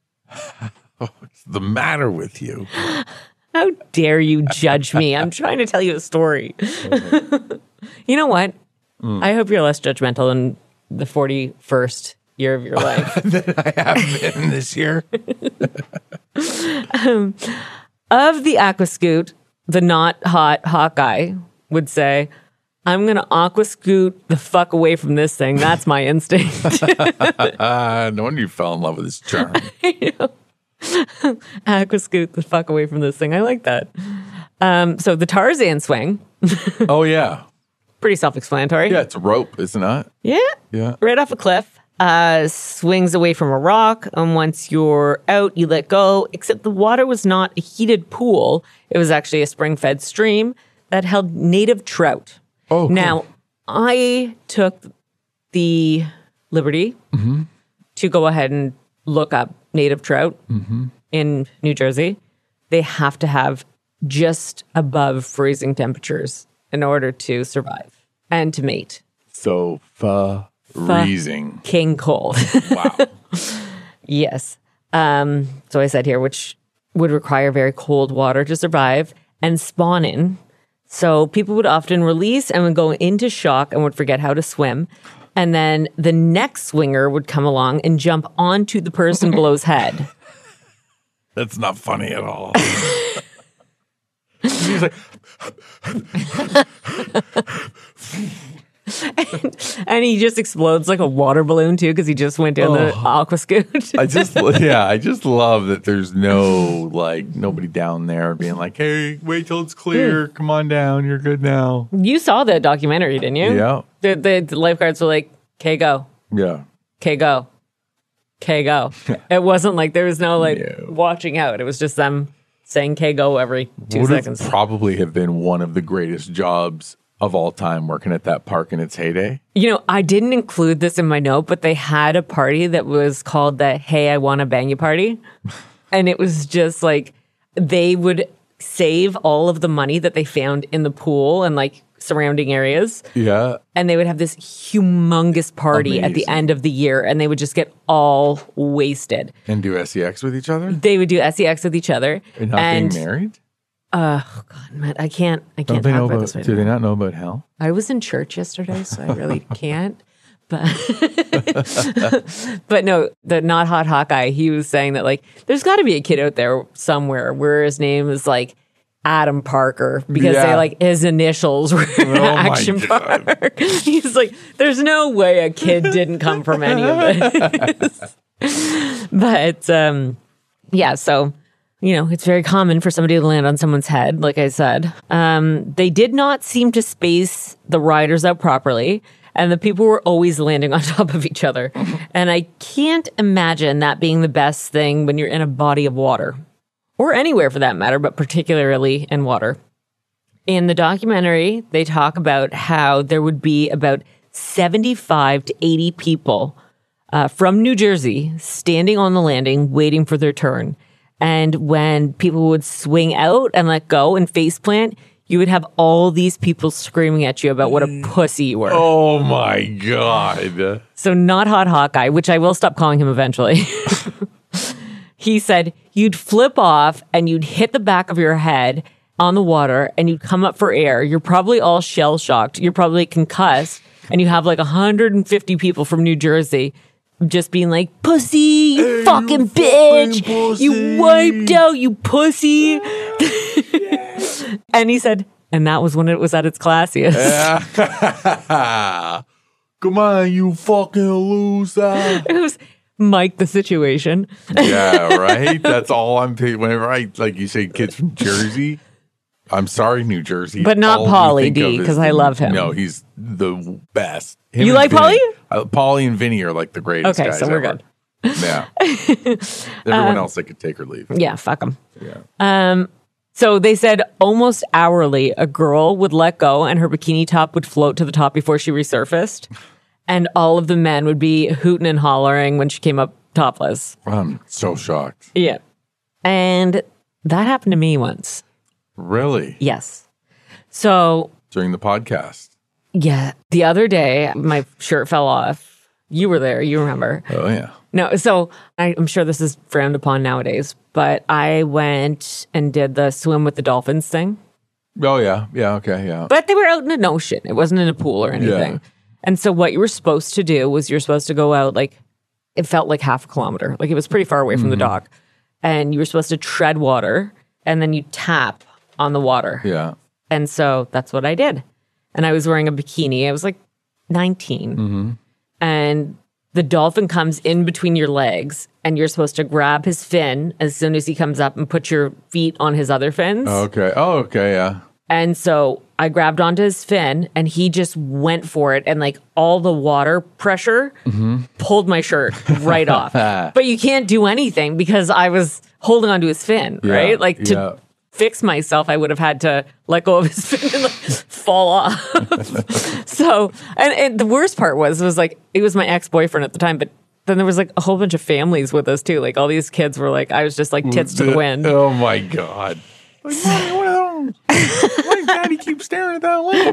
What's the matter with you? How dare you judge me? I'm trying to tell you a story. You know what? I hope you're less judgmental in the 41st year of your life. That I have been this year. Of the Aqua Scoot, the not hot Hawkeye would say, I'm going to Aqua Scoot the fuck away from this thing. That's my instinct. No wonder you fell in love with this term. Aqua Scoot the fuck away from this thing. I like that. So the Tarzan swing, Oh, yeah. pretty self-explanatory. Yeah, it's a rope, isn't it? Yeah. Yeah. Right off a cliff. Swings away from a rock. And once you're out, you let go. Except the water was not a heated pool. It was actually a spring-fed stream that held native trout. Oh, cool. Now, I took the liberty to go ahead and look up native trout in New Jersey. They have to have just above freezing temperatures in order to survive and to mate. So freezing. King cold. Wow. Yes. So I said here, which would require very cold water to survive and spawn in. So people would often release and would go into shock and would forget how to swim. And then the next swinger would come along and jump onto the person below's head. That's not funny at all. He's like, And he just explodes like a water balloon too because he just went down the Aqua Scoot. I just love that there's nobody down there being like, hey, wait till it's clear. Come on down. You're good now. You saw the documentary, didn't you? Yeah. The lifeguards were like, "Okay, go. Yeah. Okay, go. Okay, go." It wasn't like there was no No. watching out. It was just them saying "Okay, go" every 2 Would seconds. probably have been one of the greatest jobs of all time working at that park in its heyday. You know, I didn't include this in my note, but they had a party that was called the "Hey, I Want to Bang You" party. And it was just like they would save all of the money that they found in the pool and like surrounding areas. Yeah. And they would have this humongous party at the Amazing. end of the year and they would just get all wasted. And do sex with each other? They would do sex with each other. And not being married? Oh God, Matt, I can't Don't they talk know about about, this right do now. they not know about hell? I was in church yesterday, so I really can't. But but no, the not hot Hawkeye, he was saying that like there's got to be a kid out there somewhere where his name is like Adam Parker because Yeah. they like his initials were my Action God. Park. He's like, there's no way a kid didn't come from any of this. But yeah, so it's very common for somebody to land on someone's head, like I said. They did not seem to space the riders out properly, and the people were always landing on top of each other. And I can't imagine that being the best thing when you're in a body of water. Or anywhere for that matter, but particularly in water. In the documentary, they talk about how there would be about 75 to 80 people from New Jersey standing on the landing waiting for their turn. And when people would swing out and let go and faceplant, you would have all these people screaming at you about what a pussy you were. Oh my God. So not Hot Hawkeye, which I will stop calling him eventually. He said you'd flip off and you'd hit the back of your head on the water and you'd come up for air. You're probably all shell shocked. You're probably concussed. And you have like 150 people from New Jersey just being like, pussy, you fucking bitch. pussy. You wiped out, you pussy. And he said, and that was when it was at its classiest. Come on, you fucking loser. It was Mike the situation. Yeah, right? That's all I'm thinking. Whenever like you say kids from Jersey, I'm sorry, New Jersey. But not all we Pauly think D, of is 'cause I love him. No, he's the best. Him You and like Vinny. Pauly and Vinny are like the greatest Okay, guys so we're ever. good. Yeah. Everyone else they could take or leave. Yeah, fuck them. Yeah. So they said almost hourly, a girl would let go and her bikini top would float to the top before she resurfaced. And all of the men would be hooting and hollering when she came up topless. I'm so shocked. Yeah. And that happened to me once. Really? Yes. So, During the podcast. yeah, the other day, my shirt fell off. You were there. You remember. Oh, yeah. No, so I'm sure this is frowned upon nowadays, but I went and did the swim with the dolphins thing. Oh, yeah. Yeah, okay, yeah. But they were out in an ocean. It wasn't in a pool or anything. Yeah. And so what you were supposed to do was you're supposed to go out it felt like half a kilometer. Like it was pretty far away from the dock. And you were supposed to tread water and then you tap on the water. Yeah. And so that's what I did. And I was wearing a bikini. I was like 19. And the dolphin comes in between your legs and you're supposed to grab his fin as soon as he comes up and put your feet on his other fins. Okay. Oh, okay, yeah. And so I grabbed onto his fin and he just went for it. And like all the water pressure pulled my shirt right off. But you can't do anything because I was holding onto his fin, Yeah, right? Like to yeah. fix myself, I would have had to let go of his fin and like fall off. So, and the worst part was like, it was my ex-boyfriend at the time, but then there was like a whole bunch of families with us too. Like all these kids were like, I was just like tits to the wind. Oh, my God. Like, Mommy, what are those? Why does Daddy keep staring at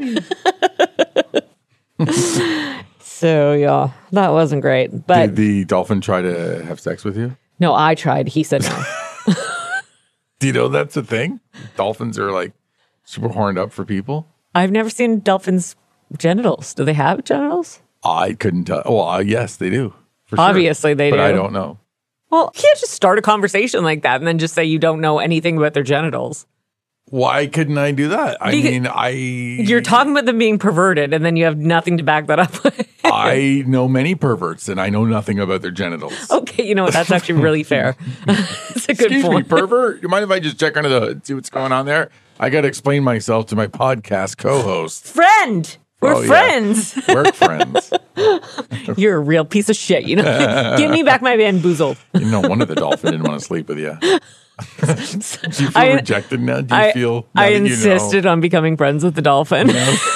that lady? So yeah, that wasn't great. But Did the dolphin try to have sex with you? no, I tried. He said no. Do you know that's a thing? Dolphins are like super horned up for people. I've never seen dolphins' genitals. Do they have genitals? I couldn't tell. Well, yes, they do. For sure. Obviously they but do. I don't know. Well, you can't just start a conversation like that and then just say you don't know anything about their genitals. Why couldn't I do that? I Because mean, You're talking about them being perverted and then you have nothing to back that up with. I know many perverts and I know nothing about their genitals. Okay, you know what? That's actually really fair. It's a good Excuse me, point. pervert. You mind if I just check under the hood, see what's going on there? I got to explain myself to my podcast co-host. Friend! We're Oh, yeah. friends. Work friends. You're a real piece of shit. You know, give me back my bamboozle. You know, one of the dolphin didn't want to sleep with you. Do you feel rejected now? Do you feel? now I that you know? insisted on becoming friends with the dolphin.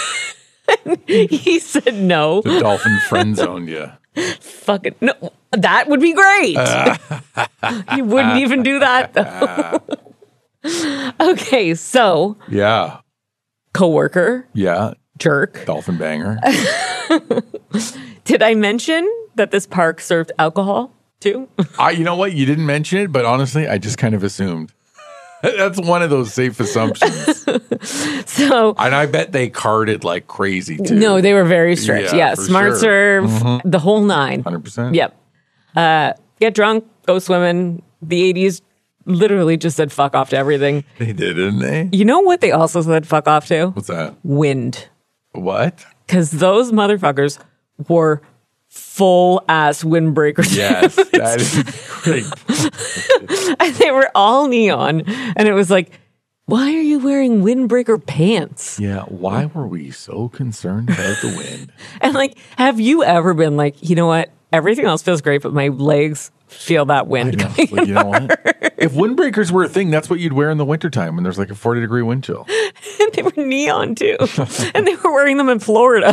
He said no. The dolphin friend zoned you. Fucking no. That would be great. You wouldn't even do that though. Okay, so Yeah. coworker, Yeah. jerk. Dolphin banger. Did I mention that this park served alcohol too? You know what? You didn't mention it, but honestly, I just kind of assumed. That's one of those safe assumptions. So And I bet they carded like crazy too. no, they were very strict. Yeah, Yeah, for smart sure. serve, the whole nine. 100%. Yep. Get drunk, go swimming. The 80s literally just said fuck off to everything. They did, didn't they? You know what they also said fuck off to? What's that? Wind. What? Because those motherfuckers wore full-ass windbreakers. Yes, that is great. And they were all neon. And it was like, why are you wearing windbreaker pants? Yeah, why were we so concerned about the wind? And like, have you ever been like, you know what? Everything else feels great, but my legs feel that wind coming. Like, you know what? If windbreakers were a thing, that's what you'd wear in the wintertime when there's like a 40-degree wind chill. And they were neon too. And they were wearing them in Florida.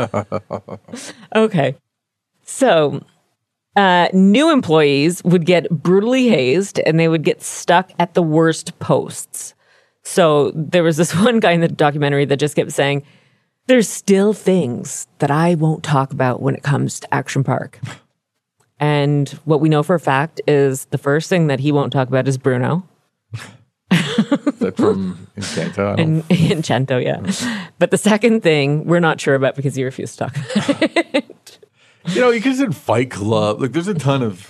Okay. So new employees would get brutally hazed and they would get stuck at the worst posts. So there was this one guy in the documentary that just kept saying, there's still things that I won't talk about when it comes to Action Park. And what we know for a fact is the first thing that he won't talk about is Bruno. That's from Encanto. Enchanto, yeah. But the second thing we're not sure about because he refused to talk about it. You know, you could have said Fight Club. Like, there's a ton of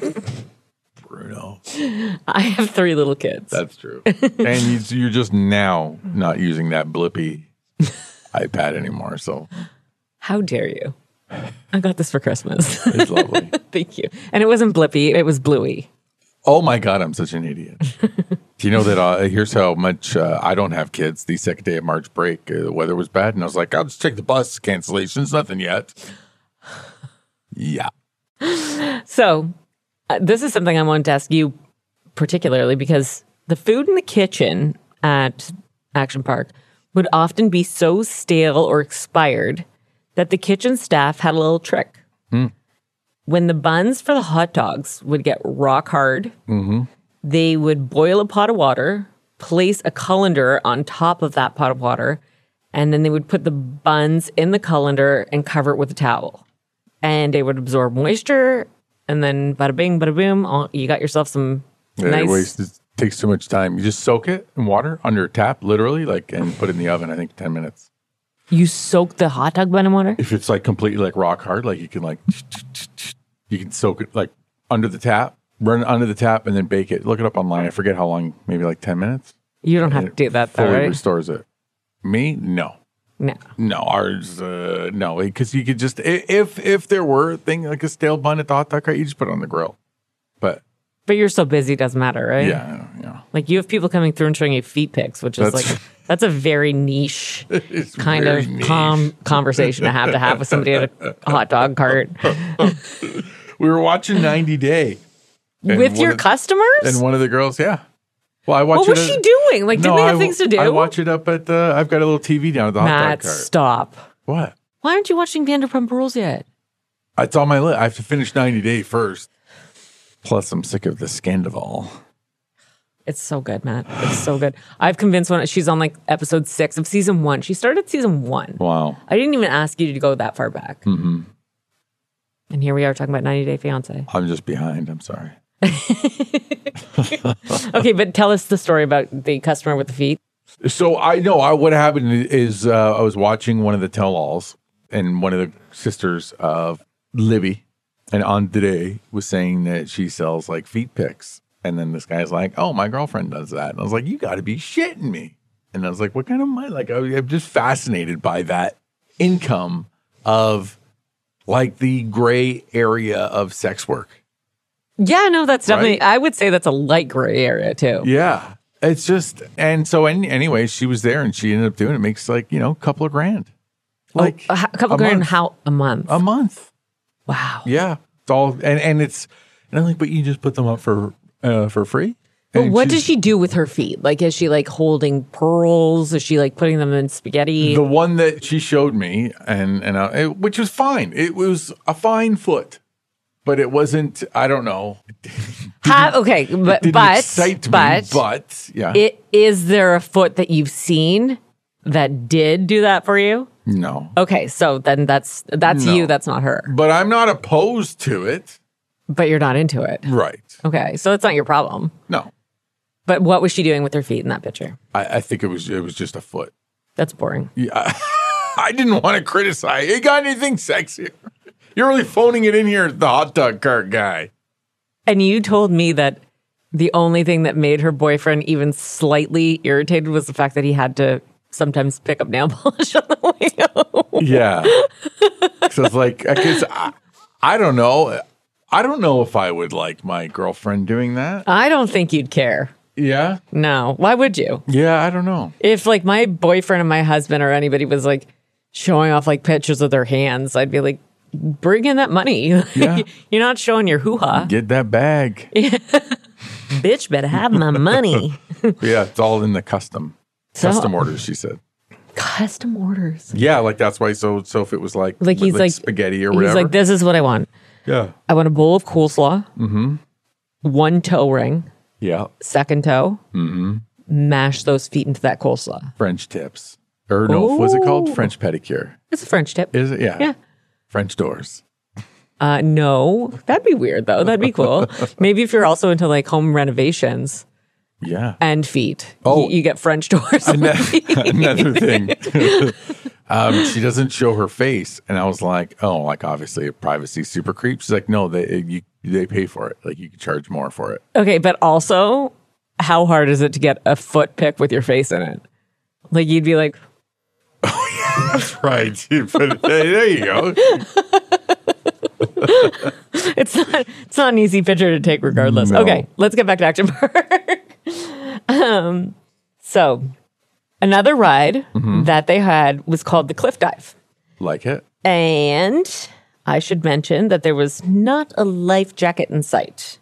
Bruno. I have 3 little kids. That's true. And you're just now not using that blippy iPad anymore. So How dare you? I got this for Christmas. it's lovely. Thank you. And it wasn't Blippy, it was Bluey. Oh my God, I'm such an idiot. Do you know that here's how much I don't have kids. The second day of March break, the weather was bad. And I was like, I'll just take the bus. Cancellations, nothing yet. Yeah. So this is something I wanted to ask you particularly because the food in the kitchen at Action Park would often be so stale or expired that the kitchen staff had a little trick. When the buns for the hot dogs would get rock hard, they would boil a pot of water, place a colander on top of that pot of water, and then they would put the buns in the colander and cover it with a towel. And they would absorb moisture, and then bada bing, bada boom, you got yourself some nice... It takes too much time. You just soak it in water under a tap, literally, and put it in the oven, I think 10 minutes. You soak the hot dog bun in water? If it's completely rock hard, you can soak it under the tap, run it under the tap, and then bake it. Look it up online. I forget how long, maybe 10 minutes. You don't have to do that though, fully right? restores it. Me? No. No. Ours, no. Because you could just, if there were a thing like a stale bun at the hot dog cart, you just put it on the grill. But you're so busy, it doesn't matter, right? Yeah. You have people coming through and showing you feet pics, which is that's a very niche kind of conversation to have with somebody at a hot dog cart. We were watching 90 Day. With your customers? And one of the girls, yeah. Well, I watch what was she doing? Didn't they have things to do? I watch it up at I've got a little TV down at the hot dog cart. Stop. What? Why aren't you watching Vanderpump Rules yet? It's on my list. I have to finish 90 Day first. Plus, I'm sick of the scandal. It's so good, Matt. It's so good. I've convinced she's on episode 6 of season 1. She started season 1. Wow. I didn't even ask you to go that far back. Mm-hmm. And here we are talking about 90 Day Fiancé. I'm just behind. I'm sorry. Okay, but tell us the story about the customer with the feet. So I know what happened is I was watching one of the tell-alls, and one of the sisters of Libby and Andre was saying that she sells feet pics. And then this guy's like, oh, my girlfriend does that. And I was like, you got to be shitting me. And I was like, what kind of money? I'm just fascinated by that income of the gray area of sex work. Yeah, no, that's definitely, Right? I would say that's a light gray area too. Yeah. It's just, and so anyway, she was there and she ended up doing it. Makes a couple of grand. A couple grand, month. how a month? A month. Wow. Yeah. It's all, and I'm like, but you just put them up for free? But And what does she do with her feet? Is she holding pearls? Is she putting them in spaghetti? The one that she showed me, which was fine. It was a fine foot, but it wasn't. I don't know. Okay, Didn't excite me, but yeah, is there a foot that you've seen that did do that for you? No. Okay, so then that's No. you. That's not her. But I'm not opposed to it. But you're not into it. Right. Okay, so it's not your problem. No. But what was she doing with her feet in that picture? I think it was just a foot. That's boring. Yeah. I didn't want to criticize. You got anything sexier? You're really phoning it in here, the hot dog cart guy. And you told me that The only thing that made her boyfriend even slightly irritated was the fact that he had to sometimes pick up nail polish on the way home. Yeah. So it's like, I guess, I don't know. I don't know if I would like my girlfriend doing that. I don't think you'd care. Yeah. No. Why would you? Yeah, I don't know. If like my boyfriend and my husband or anybody was like showing off like pictures of their hands, I'd be like, bring in that money. Yeah. You're not showing your hoo-ha. Get that bag. Bitch, better have my money. Yeah, it's all in the custom orders, she said. Custom orders. Yeah, like that's why. So if it was like He's like spaghetti or whatever. He's like, this is what I want. Yeah. I want a bowl of coleslaw. One toe ring. Yeah. Second toe. Mash those feet into that coleslaw. French tips. Or no, what's it called? French pedicure. It's a French tip. Is it? Yeah. Yeah. French doors. No, that'd be weird though. That'd be cool. Maybe if you're also into like home renovations Yeah. and feet. Oh. You get French doors. Another thing. She doesn't show her face. And I was like, oh, like obviously a privacy super creep. She's like, no, they pay for it. Like you could charge more for it. Okay, but also, how hard is it to get a foot pic with your face in it? Like you'd be like, That's right. But there you go. it's not an easy picture to take regardless. No. Okay, let's get back to Action Park. So another ride that they had was called the Cliff Dive. Like it. And I should mention that there was not a life jacket in sight.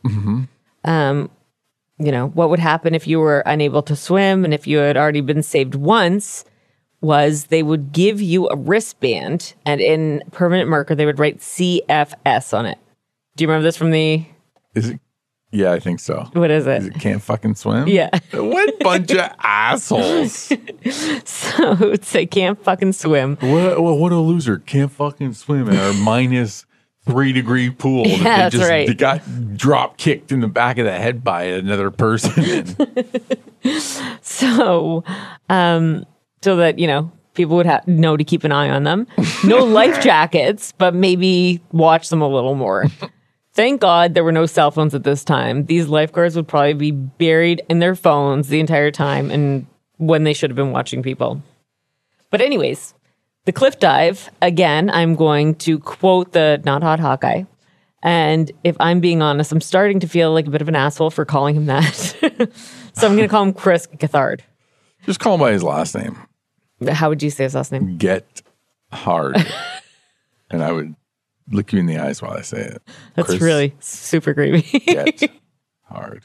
You know, what would happen if you were unable to swim and if you had already been saved once was they would give you a wristband and in permanent marker, they would write CFS on it. Do you remember this from the... Is it? Yeah, I think so. What is it? Is it can't fucking swim? Yeah. What bunch of assholes. So it would say can't fucking swim. What a loser. Can't fucking swim in our minus 3-degree pool. Yeah, that that's right. They got drop kicked in the back of the head by another person. So that, you know, people would know to keep an eye on them. No life jackets, but maybe watch them a little more. Thank God there were no cell phones at this time. These lifeguards would probably be buried in their phones the entire time and when they should have been watching people. But anyways, the cliff dive, again, I'm going to quote the Not Hot Hawkeye. And if I'm being honest, I'm starting to feel like a bit of an asshole for calling him that. So I'm going to call him Chris Gethard. Just call him by his last name. How would you say his last name? Get hard. And I would look you in the eyes while I say it. That's Chris, really super creepy. Get hard.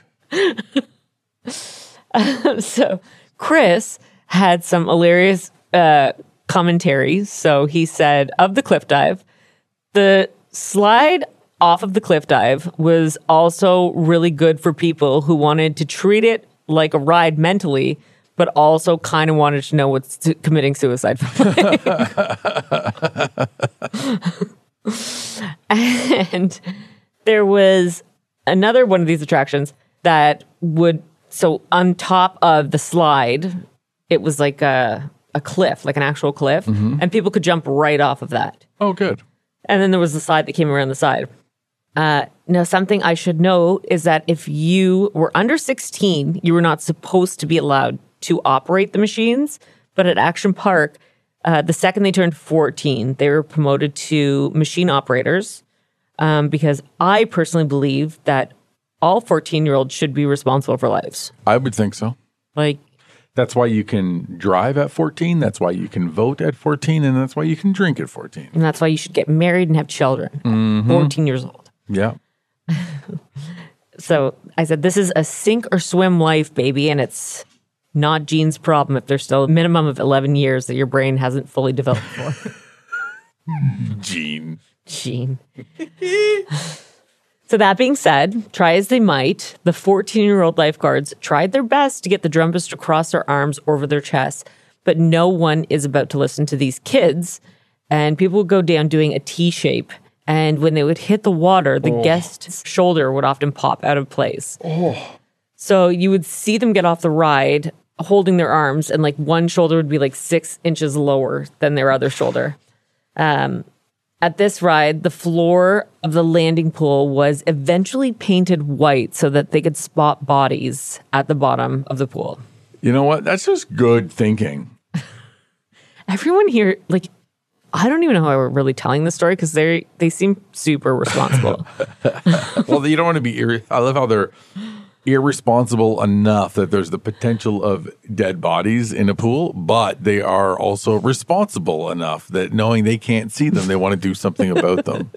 So Chris had some hilarious commentaries. So he said of the cliff dive, the slide off of the cliff dive was also really good for people who wanted to treat it like a ride mentally, but also kind of wanted to know what committing suicide felt like. And there was another one of these attractions that would, so on top of the slide, it was like a cliff, like an actual cliff, and people could jump right off of that. Oh, good. And then there was the slide that came around the side. Now, something I should know is that if you were under 16, you were not supposed to be allowed to operate the machines. But at Action Park, the second they turned 14, they were promoted to machine operators because I personally believe that all 14-year-olds should be responsible for lives. I would think so. Like, That's why you can drive at 14. That's why you can vote at 14. And that's why you can drink at 14. and that's why you should get married and have children. 14 years old. Yeah. So I said, this is a sink or swim life, baby. And it's not Gene's problem if there's still a minimum of 11 years that your brain hasn't fully developed for. Gene. Gene. So that being said, try as they might, the 14-year-old lifeguards tried their best to get the drummers to cross their arms over their chests, but no one is about to listen to these kids. And people would go down doing a T shape. And when they would hit the water, the guest's shoulder would often pop out of place. So you would see them get off the ride holding their arms, and like one shoulder would be like 6 inches lower than their other shoulder. And At this ride, the floor of the landing pool was eventually painted white so that they could spot bodies at the bottom of the pool. You know what? That's just good thinking. Everyone here, like, I don't even know how we're really telling this story because they seem super responsible. Well, you don't want to be I love how they're irresponsible enough that there's the potential of dead bodies in a pool, but they are also responsible enough that knowing they can't see them, they want to do something about them.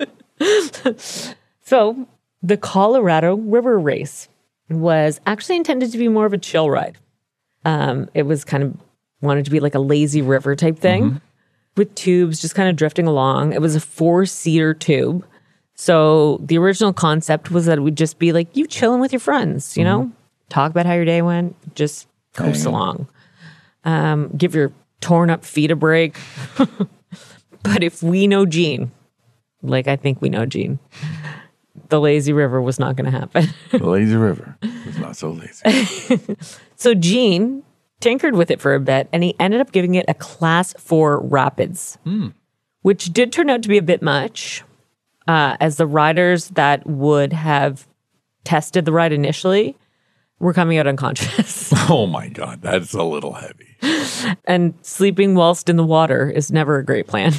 So the Colorado River Race was actually intended to be more of a chill ride. It was kind of wanted to be like a lazy river type thing with tubes just kind of drifting along. It was a 4-seater tube. So the original concept was that it would just be like you chilling with your friends, you know, talk about how your day went, just coast along. Give your torn up feet a break. But if we know Gene, like I think we know Gene, the lazy river was not going to happen. The lazy river was not so lazy. So Gene tinkered with it for a bit, and he ended up giving it a Class 4 Rapids, which did turn out to be a bit much, as the riders that would have tested the ride initially were coming out unconscious. Oh my God, that's a little heavy. And sleeping whilst in the water is never a great plan.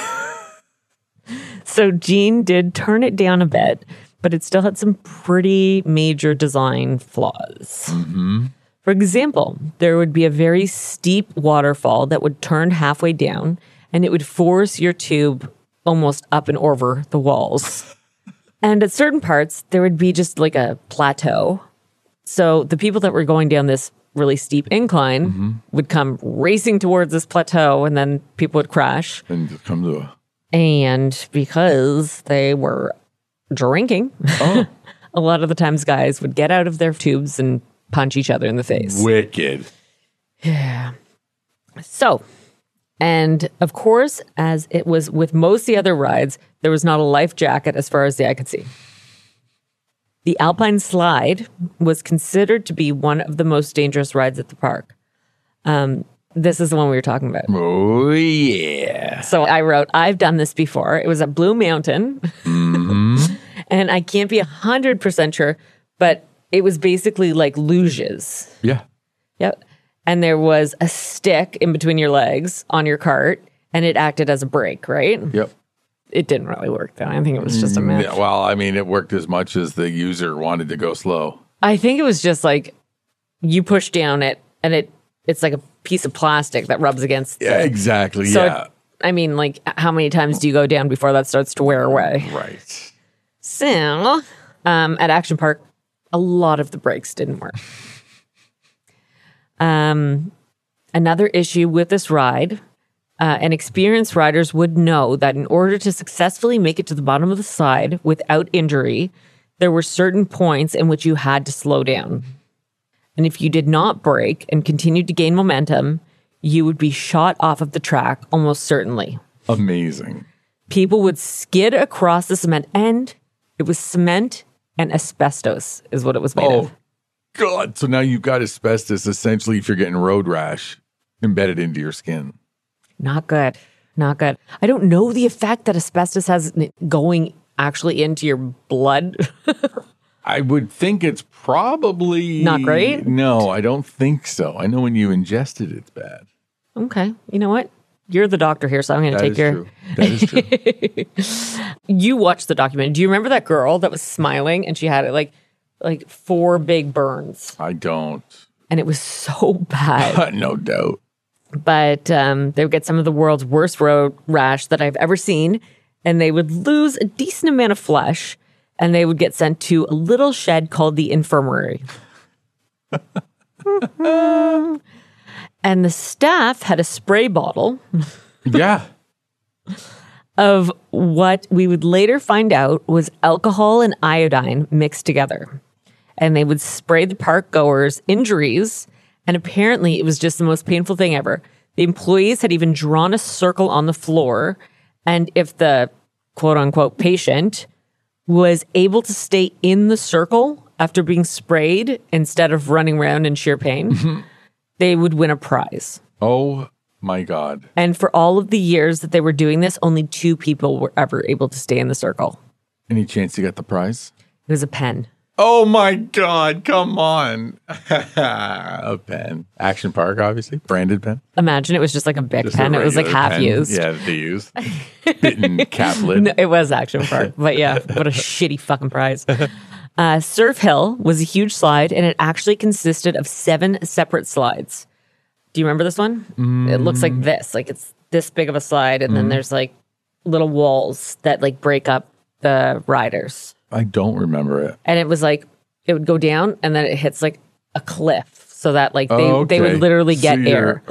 So Gene did turn it down a bit, but it still had some pretty major design flaws. For example, there would be a very steep waterfall that would turn halfway down, and it would force your tube almost up and over the walls. And at certain parts, there would be just like a plateau. So the people that were going down this really steep incline would come racing towards this plateau, and then people would crash. And it comes to And because they were drinking, a lot of the times guys would get out of their tubes and punch each other in the face. wicked. Yeah. So, and of course, as it was with most of the other rides, there was not a life jacket as far as the eye could see. The Alpine Slide was considered to be one of the most dangerous rides at the park. This is the one we were talking about. Oh, yeah. So I wrote, I've done this before. It was at Blue Mountain. And I can't be 100% sure, but it was basically like luges. Yeah. Yep. And there was a stick in between your legs on your cart, and it acted as a brake, right? Yep. It didn't really work, though. I think it was just a myth. Yeah, well, I mean, it worked as much as the user wanted to go slow. I think it was just like you push down it, and it's like a piece of plastic that rubs against. Yeah, exactly. So, yeah. I mean, like, how many times do you go down before that starts to wear away? Right. So, at Action Park, a lot of the brakes didn't work. Another issue with this ride, and experienced riders would know that in order to successfully make it to the bottom of the slide without injury, there were certain points in which you had to slow down. And if you did not brake and continued to gain momentum, you would be shot off of the track almost certainly. Amazing. People would skid across the cement, and it was cement and asbestos is what it was made of. God. So now you've got asbestos essentially if you're getting road rash embedded into your skin. Not good. Not good. I don't know the effect that asbestos has going actually into your blood. I would think it's probably Not great? No, I don't think so. I know when you ingest it, it's bad. Okay. You know what? You're the doctor here, so I'm going to take your... True. That is true. You watched the documentary. Do you remember that girl that was smiling and she had like 4 big burns? I don't. And it was so bad. No doubt. But they would get some of the world's worst road rash that I've ever seen. And they would lose a decent amount of flesh. And they would get sent to a little shed called the infirmary. And the staff had a spray bottle Yeah. of what we would later find out was alcohol and iodine mixed together. And they would spray the park goers' injuries. And apparently it was just the most painful thing ever. The employees had even drawn a circle on the floor. And if the quote unquote patient was able to stay in the circle after being sprayed instead of running around in sheer pain, they would win a prize. Oh My God. And for all of the years that they were doing this, only 2 people were ever able to stay in the circle. Any chance to get the prize? It was a pen. Oh my God, come on. A pen. Action Park, obviously. Branded pen. Imagine it was just like a big Just a pen. It was like regular half pen. used. Yeah, they use. Bitten cap lid. No, it was Action Park. But yeah, what a shitty fucking prize. Surf Hill was a huge slide, and it actually consisted of 7 separate slides. Do you remember this one? It looks like this. Like it's this big of a slide, and then there's like little walls that like break up the riders. I don't remember it. And it was like, it would go down, and then it hits like a cliff, so that like they Okay. would literally get So air.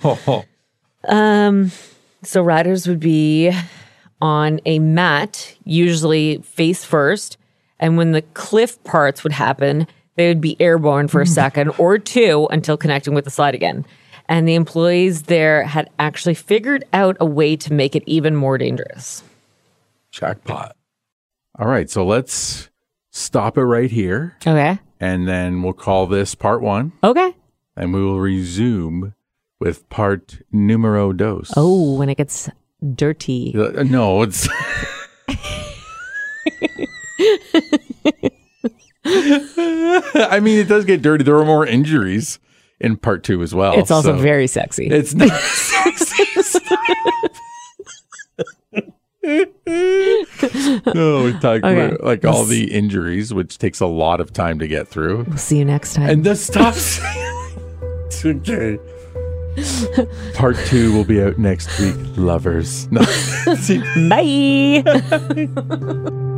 So riders would be on a mat, usually face first. And when the cliff parts would happen, they would be airborne for a second or 2 until connecting with the slide again. And the employees there had actually figured out a way to make it even more dangerous. Jackpot. All right, so let's stop it right here, Okay. and then we'll call this part 1, Okay. and we will resume with part numero dos. Oh, when it gets dirty. No, it's... I mean, it does get dirty. There are more injuries in part 2 as well. It's also so very sexy. It's not sexy. No, we talk about like all the injuries, which takes a lot of time to get through. We'll see you next time. And this stops. It's okay. Part 2 will be out next week, lovers. No. Bye.